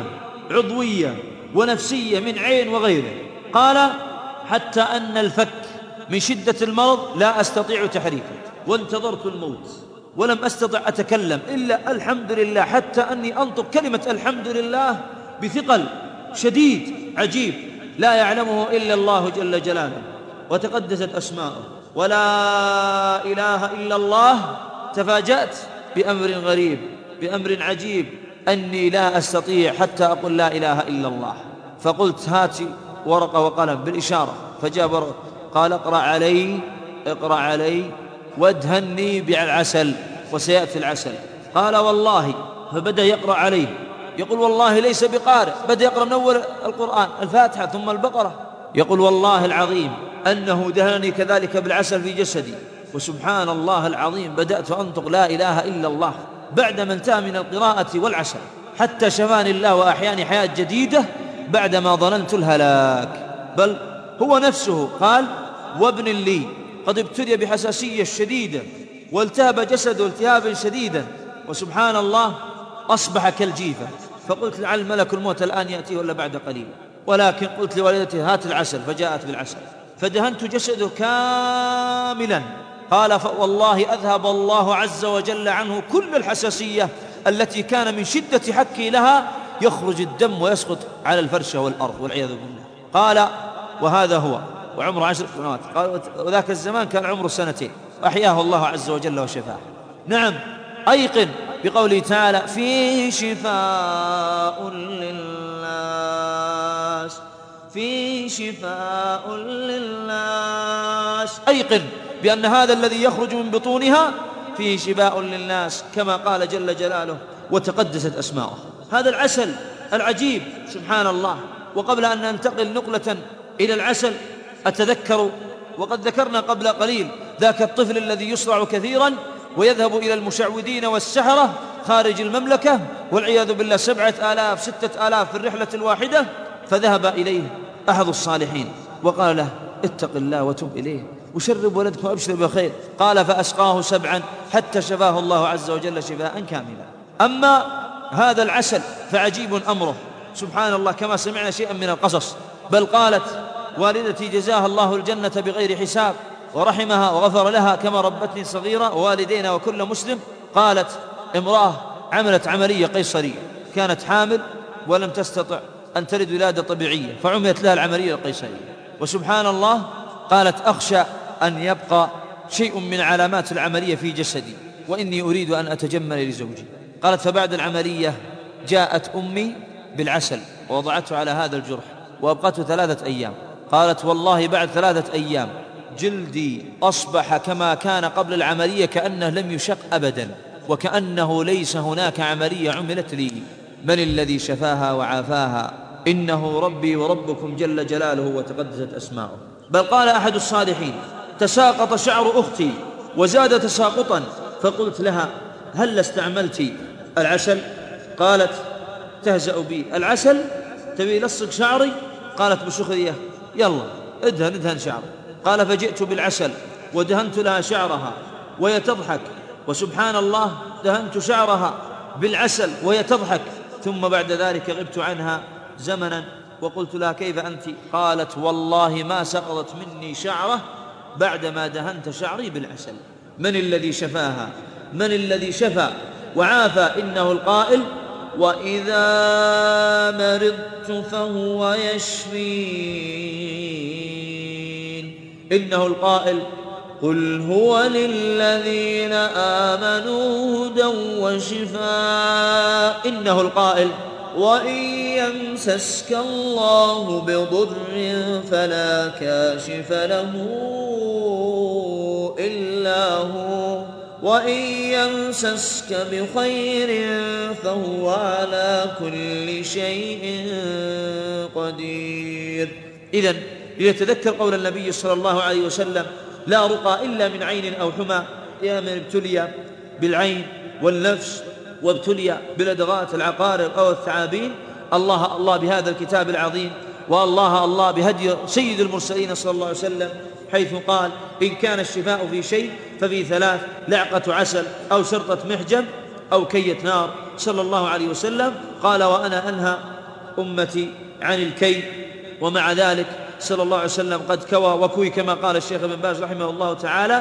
Speaker 3: عضوية ونفسية من عين وغيره، قال حتى أن الفك من شدة المرض لا أستطيع تحريكه، وانتظرت الموت ولم أستطع أتكلم إلا الحمد لله، حتى أني أنطق كلمة الحمد لله بثقل شديد عجيب لا يعلمه إلا الله جل جلاله وتقدست أسماؤه. ولا إله إلا الله تفاجأت بأمر غريب بأمر عجيب أني لا أستطيع حتى أقول لا إله إلا الله، فقلت هاتي ورقة وقلم بالإشارة، فجاء ورقة قال اقرأ علي اقرأ علي وادهني بالعسل وسيأتي العسل. قال والله، فبدأ يقرأ عليه، يقول والله ليس بقارئ، بدأ يقرأ من أول القرآن الفاتحة ثم البقرة، يقول والله العظيم أنه دهنني كذلك بالعسل في جسدي، وسبحان الله العظيم بدأت أنطق لا إله إلا الله بعدما انتهى من القراءة والعسل، حتى شفاني الله وأحياني حياة جديدة بعدما ظننت الهلاك. بل هو نفسه قال وابن لي قد ابتلي بحساسية شديدة والتهب جسده التهابا شديدا، وسبحان الله أصبح كالجيفة، فقلت لعل ملك الموت الآن يأتيه ولا بعد قليل، ولكن قلت لوالدتي هات العسل، فجاءت بالعسل فدهنت جسده كاملا. قال فوالله أذهب الله عز وجل عنه كل الحساسية التي كان من شدة حكي لها يخرج الدم ويسقط على الفرشة والأرض والعياذ بالله. قال وهذا هو وعمره عشر سنوات، قال وذاك الزمان كان عمره سنتين، أحياه الله عز وجل وشفاه. نعم أيقن بقوله تعالى فيه شفاء للناس فيه شفاء للناس، أيقن بأن هذا الذي يخرج من بطونها فيه شفاء للناس كما قال جل جلاله وتقدست أسماؤه. هذا العسل العجيب سبحان الله. وقبل أن ننتقل نقلة إلى العسل أتذكر وقد ذكرنا قبل قليل ذاك الطفل الذي يصرع كثيرا ويذهب إلى المشعوذين والسحرة خارج المملكة والعياذ بالله سبعة آلاف ستة آلاف في الرحلة الواحدة، فذهب إليه أحد الصالحين وقال له اتق الله وتب إليه وشرب ولدك وأبشر بخير، قال فأسقاه سبعا حتى شفاه الله عز وجل شفاء كاملا. أما هذا العسل فعجيب أمره سبحان الله كما سمعنا شيئا من القصص. بل قالت والدتي جزاها الله الجنة بغير حساب ورحمها وغفر لها كما ربتني صغيرة ووالدينا وكل مسلم، قالت امرأة عملت عملية قيصرية، كانت حامل ولم تستطع أن تلد ولادة طبيعية فعملت لها العملية القيصرية، وسبحان الله قالت أخشى أن يبقى شيء من علامات العملية في جسدي وإني أريد أن أتجمل لزوجي. قالت فبعد العملية جاءت أمي بالعسل ووضعته على هذا الجرح وأبقته ثلاثة أيام. قالت والله بعد ثلاثة أيام جلدي أصبح كما كان قبل العملية، كأنه لم يشق أبدا، وكأنه ليس هناك عملية عملت لي. من الذي شفاها وعافاها؟ إنه ربي وربكم جل جلاله وتقدست أسماؤه. بل قال أحد الصالحين: تساقط شعر أختي وزاد تساقطا، فقلت لها: هل استعملت العسل؟ قالت تهزأ بي: العسل؟ تبي لصق شعري؟ قالت بسخرية: يلا ادهن ادهن شعري. قال فجئت بالعسل ودهنت لها شعرها وهي تضحك، وسبحان الله دهنت شعرها بالعسل وهي تضحك. ثم بعد ذلك غبت عنها زمنا وقلت لها: كيف أنت؟ قالت: والله ما سقطت مني شعرة بعدما دهنت شعري بالعسل. من الذي شفاها؟ من الذي شفى وعافى؟ إنه القائل: وإذا مرضت فهو يشفين. إنه القائل: قل هو للذين آمنوا هدى وشفاء. إنه القائل: وإن يمسسك الله بضر فلا كاشف له إلا هو، وإن يمسسك بخير فهو على كل شيء قدير. إذن ليتذكر قول النبي صلى الله عليه وسلم: لا رقى إلا من عين أو حمى. يا من ابتلي بالعين والنفس وابتلي بالأدغات العقارب أو الثعابين، الله الله بهذا الكتاب العظيم، والله الله بهدي سيد المرسلين صلى الله عليه وسلم، حيث قال: إن كان الشفاء في شيء ففي ثلاث: لعقة عسل أو شرطة محجم أو كية نار. صلى الله عليه وسلم قال: وأنا أنهى أمتي عن الكي. ومع ذلك صلى الله عليه وسلم قد كوى وكوي كما قال الشيخ ابن باز رحمه الله تعالى.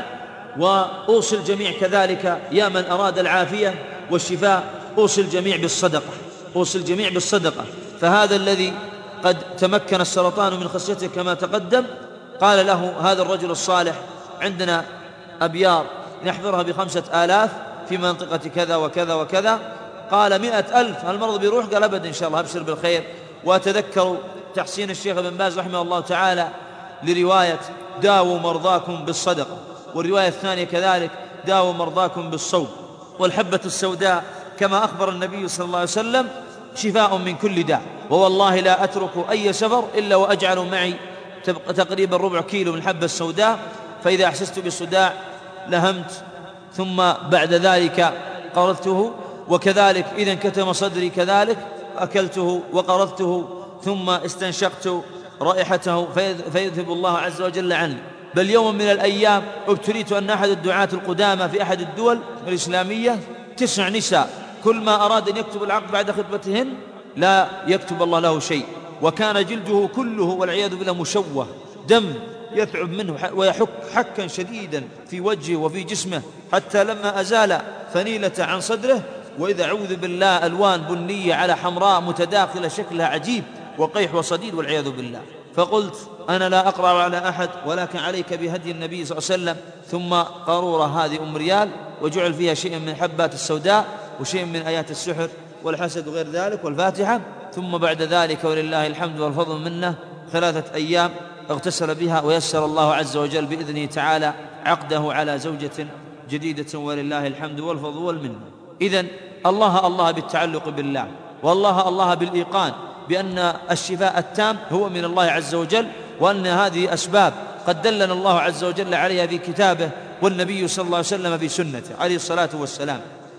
Speaker 3: وأوصي الجميع كذلك يا من أراد العافية والشفاء، أوصي الجميع بالصدقة، أوصي الجميع بالصدقة. فهذا الذي قد تمكن السرطان من خصيته كما تقدم، قال له هذا الرجل الصالح: عندنا أبيار نحضرها بخمسة آلاف في منطقة كذا وكذا وكذا. قال: مئة ألف المرض بيروح؟ قال: أبدا إن شاء الله، أبشر بالخير. وأتذكر تحسين الشيخ ابن باز رحمه الله تعالى لرواية: داووا مرضاكم بالصدقة، والرواية الثانية كذلك: داووا مرضاكم بالصوم. والحبة السوداء كما أخبر النبي صلى الله عليه وسلم شفاء من كل داء. ووالله لا أترك أي سفر إلا وأجعل معي تقريبا ربع كيلو من الحبة السوداء، فإذا أحسست بالصداع لهمت ثم بعد ذلك قرضته، وكذلك إذا انكتم صدري كذلك أكلته وقرضته ثم استنشقت رائحته فيذهب الله عز وجل عني. بل يوم من الأيام ابتليت أن أحد الدعاة القدامى في أحد الدول الإسلامية تسع نساء كل ما أراد أن يكتب العقد بعد خطبتهن لا يكتب الله له شيء، وكان جلده كله والعياذ بالله مشوه، دم يثعب منه ويحك حكا شديدا في وجهه وفي جسمه، حتى لما أزال فنيلة عن صدره وإذا أعوذ بالله ألوان بنية على حمراء متداخلة شكلها عجيب وقيح وصديد والعياذ بالله. فقلت: أنا لا أقرأ على أحد ولكن عليك بهدي النبي صلى الله عليه وسلم. ثم قارورة هذه أم ريال وجعل فيها شيء من حبات السوداء وشيء من آيات السحر والحسد وغير ذلك والفاتحة. ثم بعد ذلك ولله الحمد والفضل منه ثلاثة أيام اغتسل بها ويسر الله عز وجل بإذنه تعالى عقده على زوجة جديدة ولله الحمد والفضل والمنه. إذن الله الله بالتعلق بالله، والله الله بالإيقان بأن الشفاء التام هو من الله عز وجل، وأن هذه أسباب قد دلنا الله عز وجل عليها في كتابه والنبي صلى الله عليه وسلم في سنته عليه الصلاة والسلام.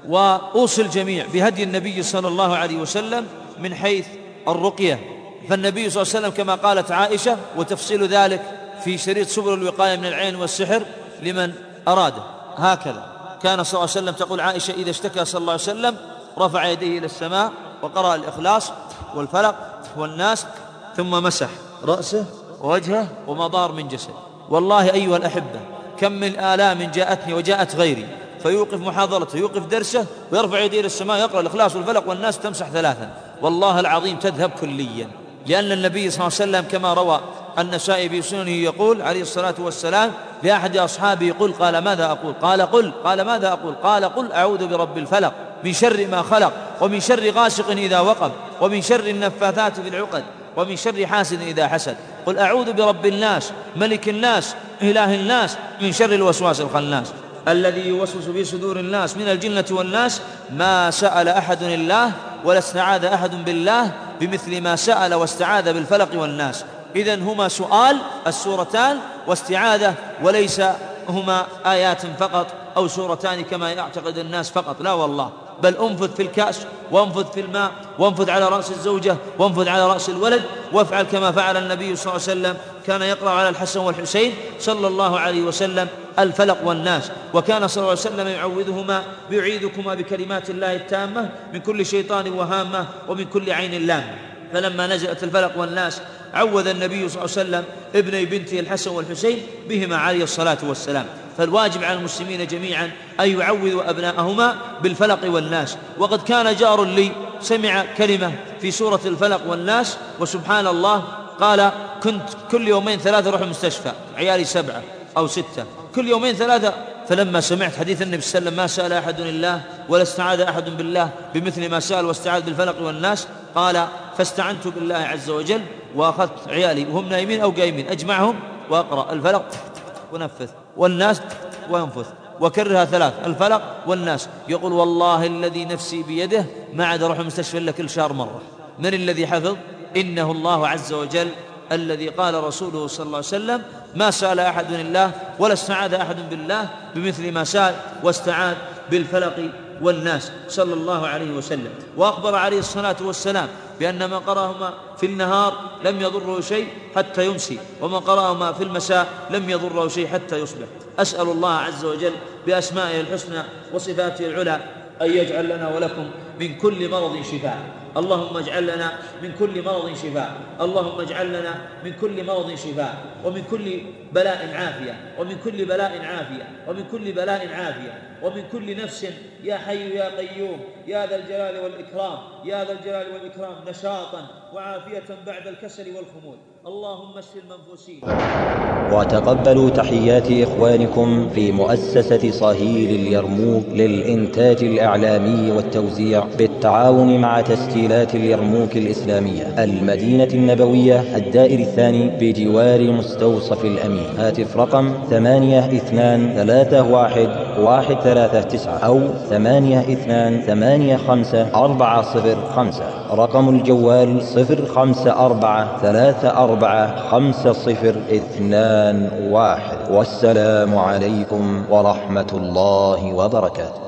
Speaker 3: وأوصي الجميع بهدي النبي صلى الله عليه وسلم من حيث الرقية. فالنبي صلى الله عليه وسلم كما قالت عائشة، وتفصيل ذلك في شريط سبل الوقاية من العين والسحر لمن أراده، هكذا كان صلى الله عليه وسلم. تقول عائشة: إذا اشتكى صلى الله عليه وسلم رفع يديه إلى السماء وقرأ الإخلاص والفلق والناس ثم مسح رأسه ووجهه ومضار من جسد. والله أيها الأحبة كم من آلام جاءتني وجاءت غيري فيوقف محاضرته يوقف درسه ويرفع يديه إلى السماء يقرأ الإخلاص والفلق والناس تمسح ثلاثا، والله العظيم تذهب كليا. لأن النبي صلى الله عليه وسلم كما روى النسائي في سننه يقول عليه الصلاة والسلام لأحد أصحابه: قل. قال: ماذا أقول؟ قال: قل. قال: ماذا أقول؟ قال: قل أعوذ برب الفلق من شر ما خلق، ومن شر غاسق إذا وقب، ومن شر النفاثات في العقد، ومن شر حاسد إذا حسد. قل أعوذ برب الناس ملك الناس إله الناس من شر الوسواس الخناس الذي يوسوس في صدور الناس من الجنة والناس. ما سأل أحد الله ولا استعاذ أحد بالله بمثل ما سأل واستعاذ بالفلق والناس. إذن هما سؤال السورتان واستعاذة، وليس هما آيات فقط أو سورتان كما يعتقد الناس فقط، لا والله، بل انفذ في الكأس، وانفذ في الماء، وانفذ على رأس الزوجة، وانفذ على رأس الولد، وافعل كما فعل النبي صلى الله عليه وسلم، كان يقرأ على الحسن والحسين صلى الله عليه وسلم الفلق والناس، وكان صلى الله عليه وسلم يعوذهما بيعيذكما بكلمات الله التامة من كل شيطان وهامة ومن كل عين لامة. فلما نزلت الفلق والناس عوذ النبي صلى الله عليه وسلم ابني بنته الحسن والحسين بهما عليه الصلاة والسلام. فالواجب على المسلمين جميعا أن يعوذوا أبناءهما بالفلق والناس. وقد كان جار لي سمع كلمة في سورة الفلق والناس، وسبحان الله قال كنت كل يومين ثلاثة أروح المستشفى، عيالي سبعة أو ستة، كل يومين ثلاثة. فلما سمعت حديث النبي صلى الله عليه وسلم ما سأل أحد الله ولا استعاذ أحد بالله بمثل ما سأل واستعاذ بالفلق والناس، قال فاستعنت بالله عز وجل وأخذت عيالي وهم نايمين أو قايمين أجمعهم وأقرأ الفلق ونفث والناس وينفث، وكرها ثلاث الفلق والناس. يقول والله الذي نفسي بيده ما عاد أروح المستشفى إلا كل شهر مرة. من الذي حفظ؟ إنه الله عز وجل الذي قال رسوله صلى الله عليه وسلم ما سأل أحد الله ولا استعاذ أحد بالله بمثل ما سأل واستعاذ بالفلق والناس صلى الله عليه وسلم. وأخبر عليه الصلاة والسلام بأن من قرأهما في النهار لم يضره شيء حتى يمسي، ومن قرأهما في المساء لم يضره شيء حتى يصبح. أسأل الله عز وجل بأسمائه الحسنى وصفاته العلى أن يجعل لنا ولكم من كل مرض شفاء. اللهم اجعل لنا من كل مرض شفاء، اللهم اجعل لنا من كل مرض شفاء، ومن كل بلاء عافية، ومن كل بلاء عافية، ومن كل بلاء عافية، ومن كل نفس يا حي يا قيوم يا ذا الجلال والإكرام يا ذا الجلال والإكرام نشاطا وعافية بعد الكسل والخمول. اللهم اشف المنفوسين.
Speaker 5: وتقبلوا تحيات إخوانكم في مؤسسة صهيل اليرموك للإنتاج الإعلامي والتوزيع بالتعاون مع تسجيلات اليرموك الإسلامية، المدينة النبوية، الدائر الثاني بجوار مستوصف الأمين. هاتف رقم ثمانية اثنان ثلاثة واحد واحد ثلاثة تسعة أو ثمانية اثنان ثمانية خمسة أربعة صفر خمسة. رقم الجوال صفر خمسة أربعة ثلاثة أربعة خمسة صفر اثنان واحد. والسلام عليكم ورحمة الله وبركاته.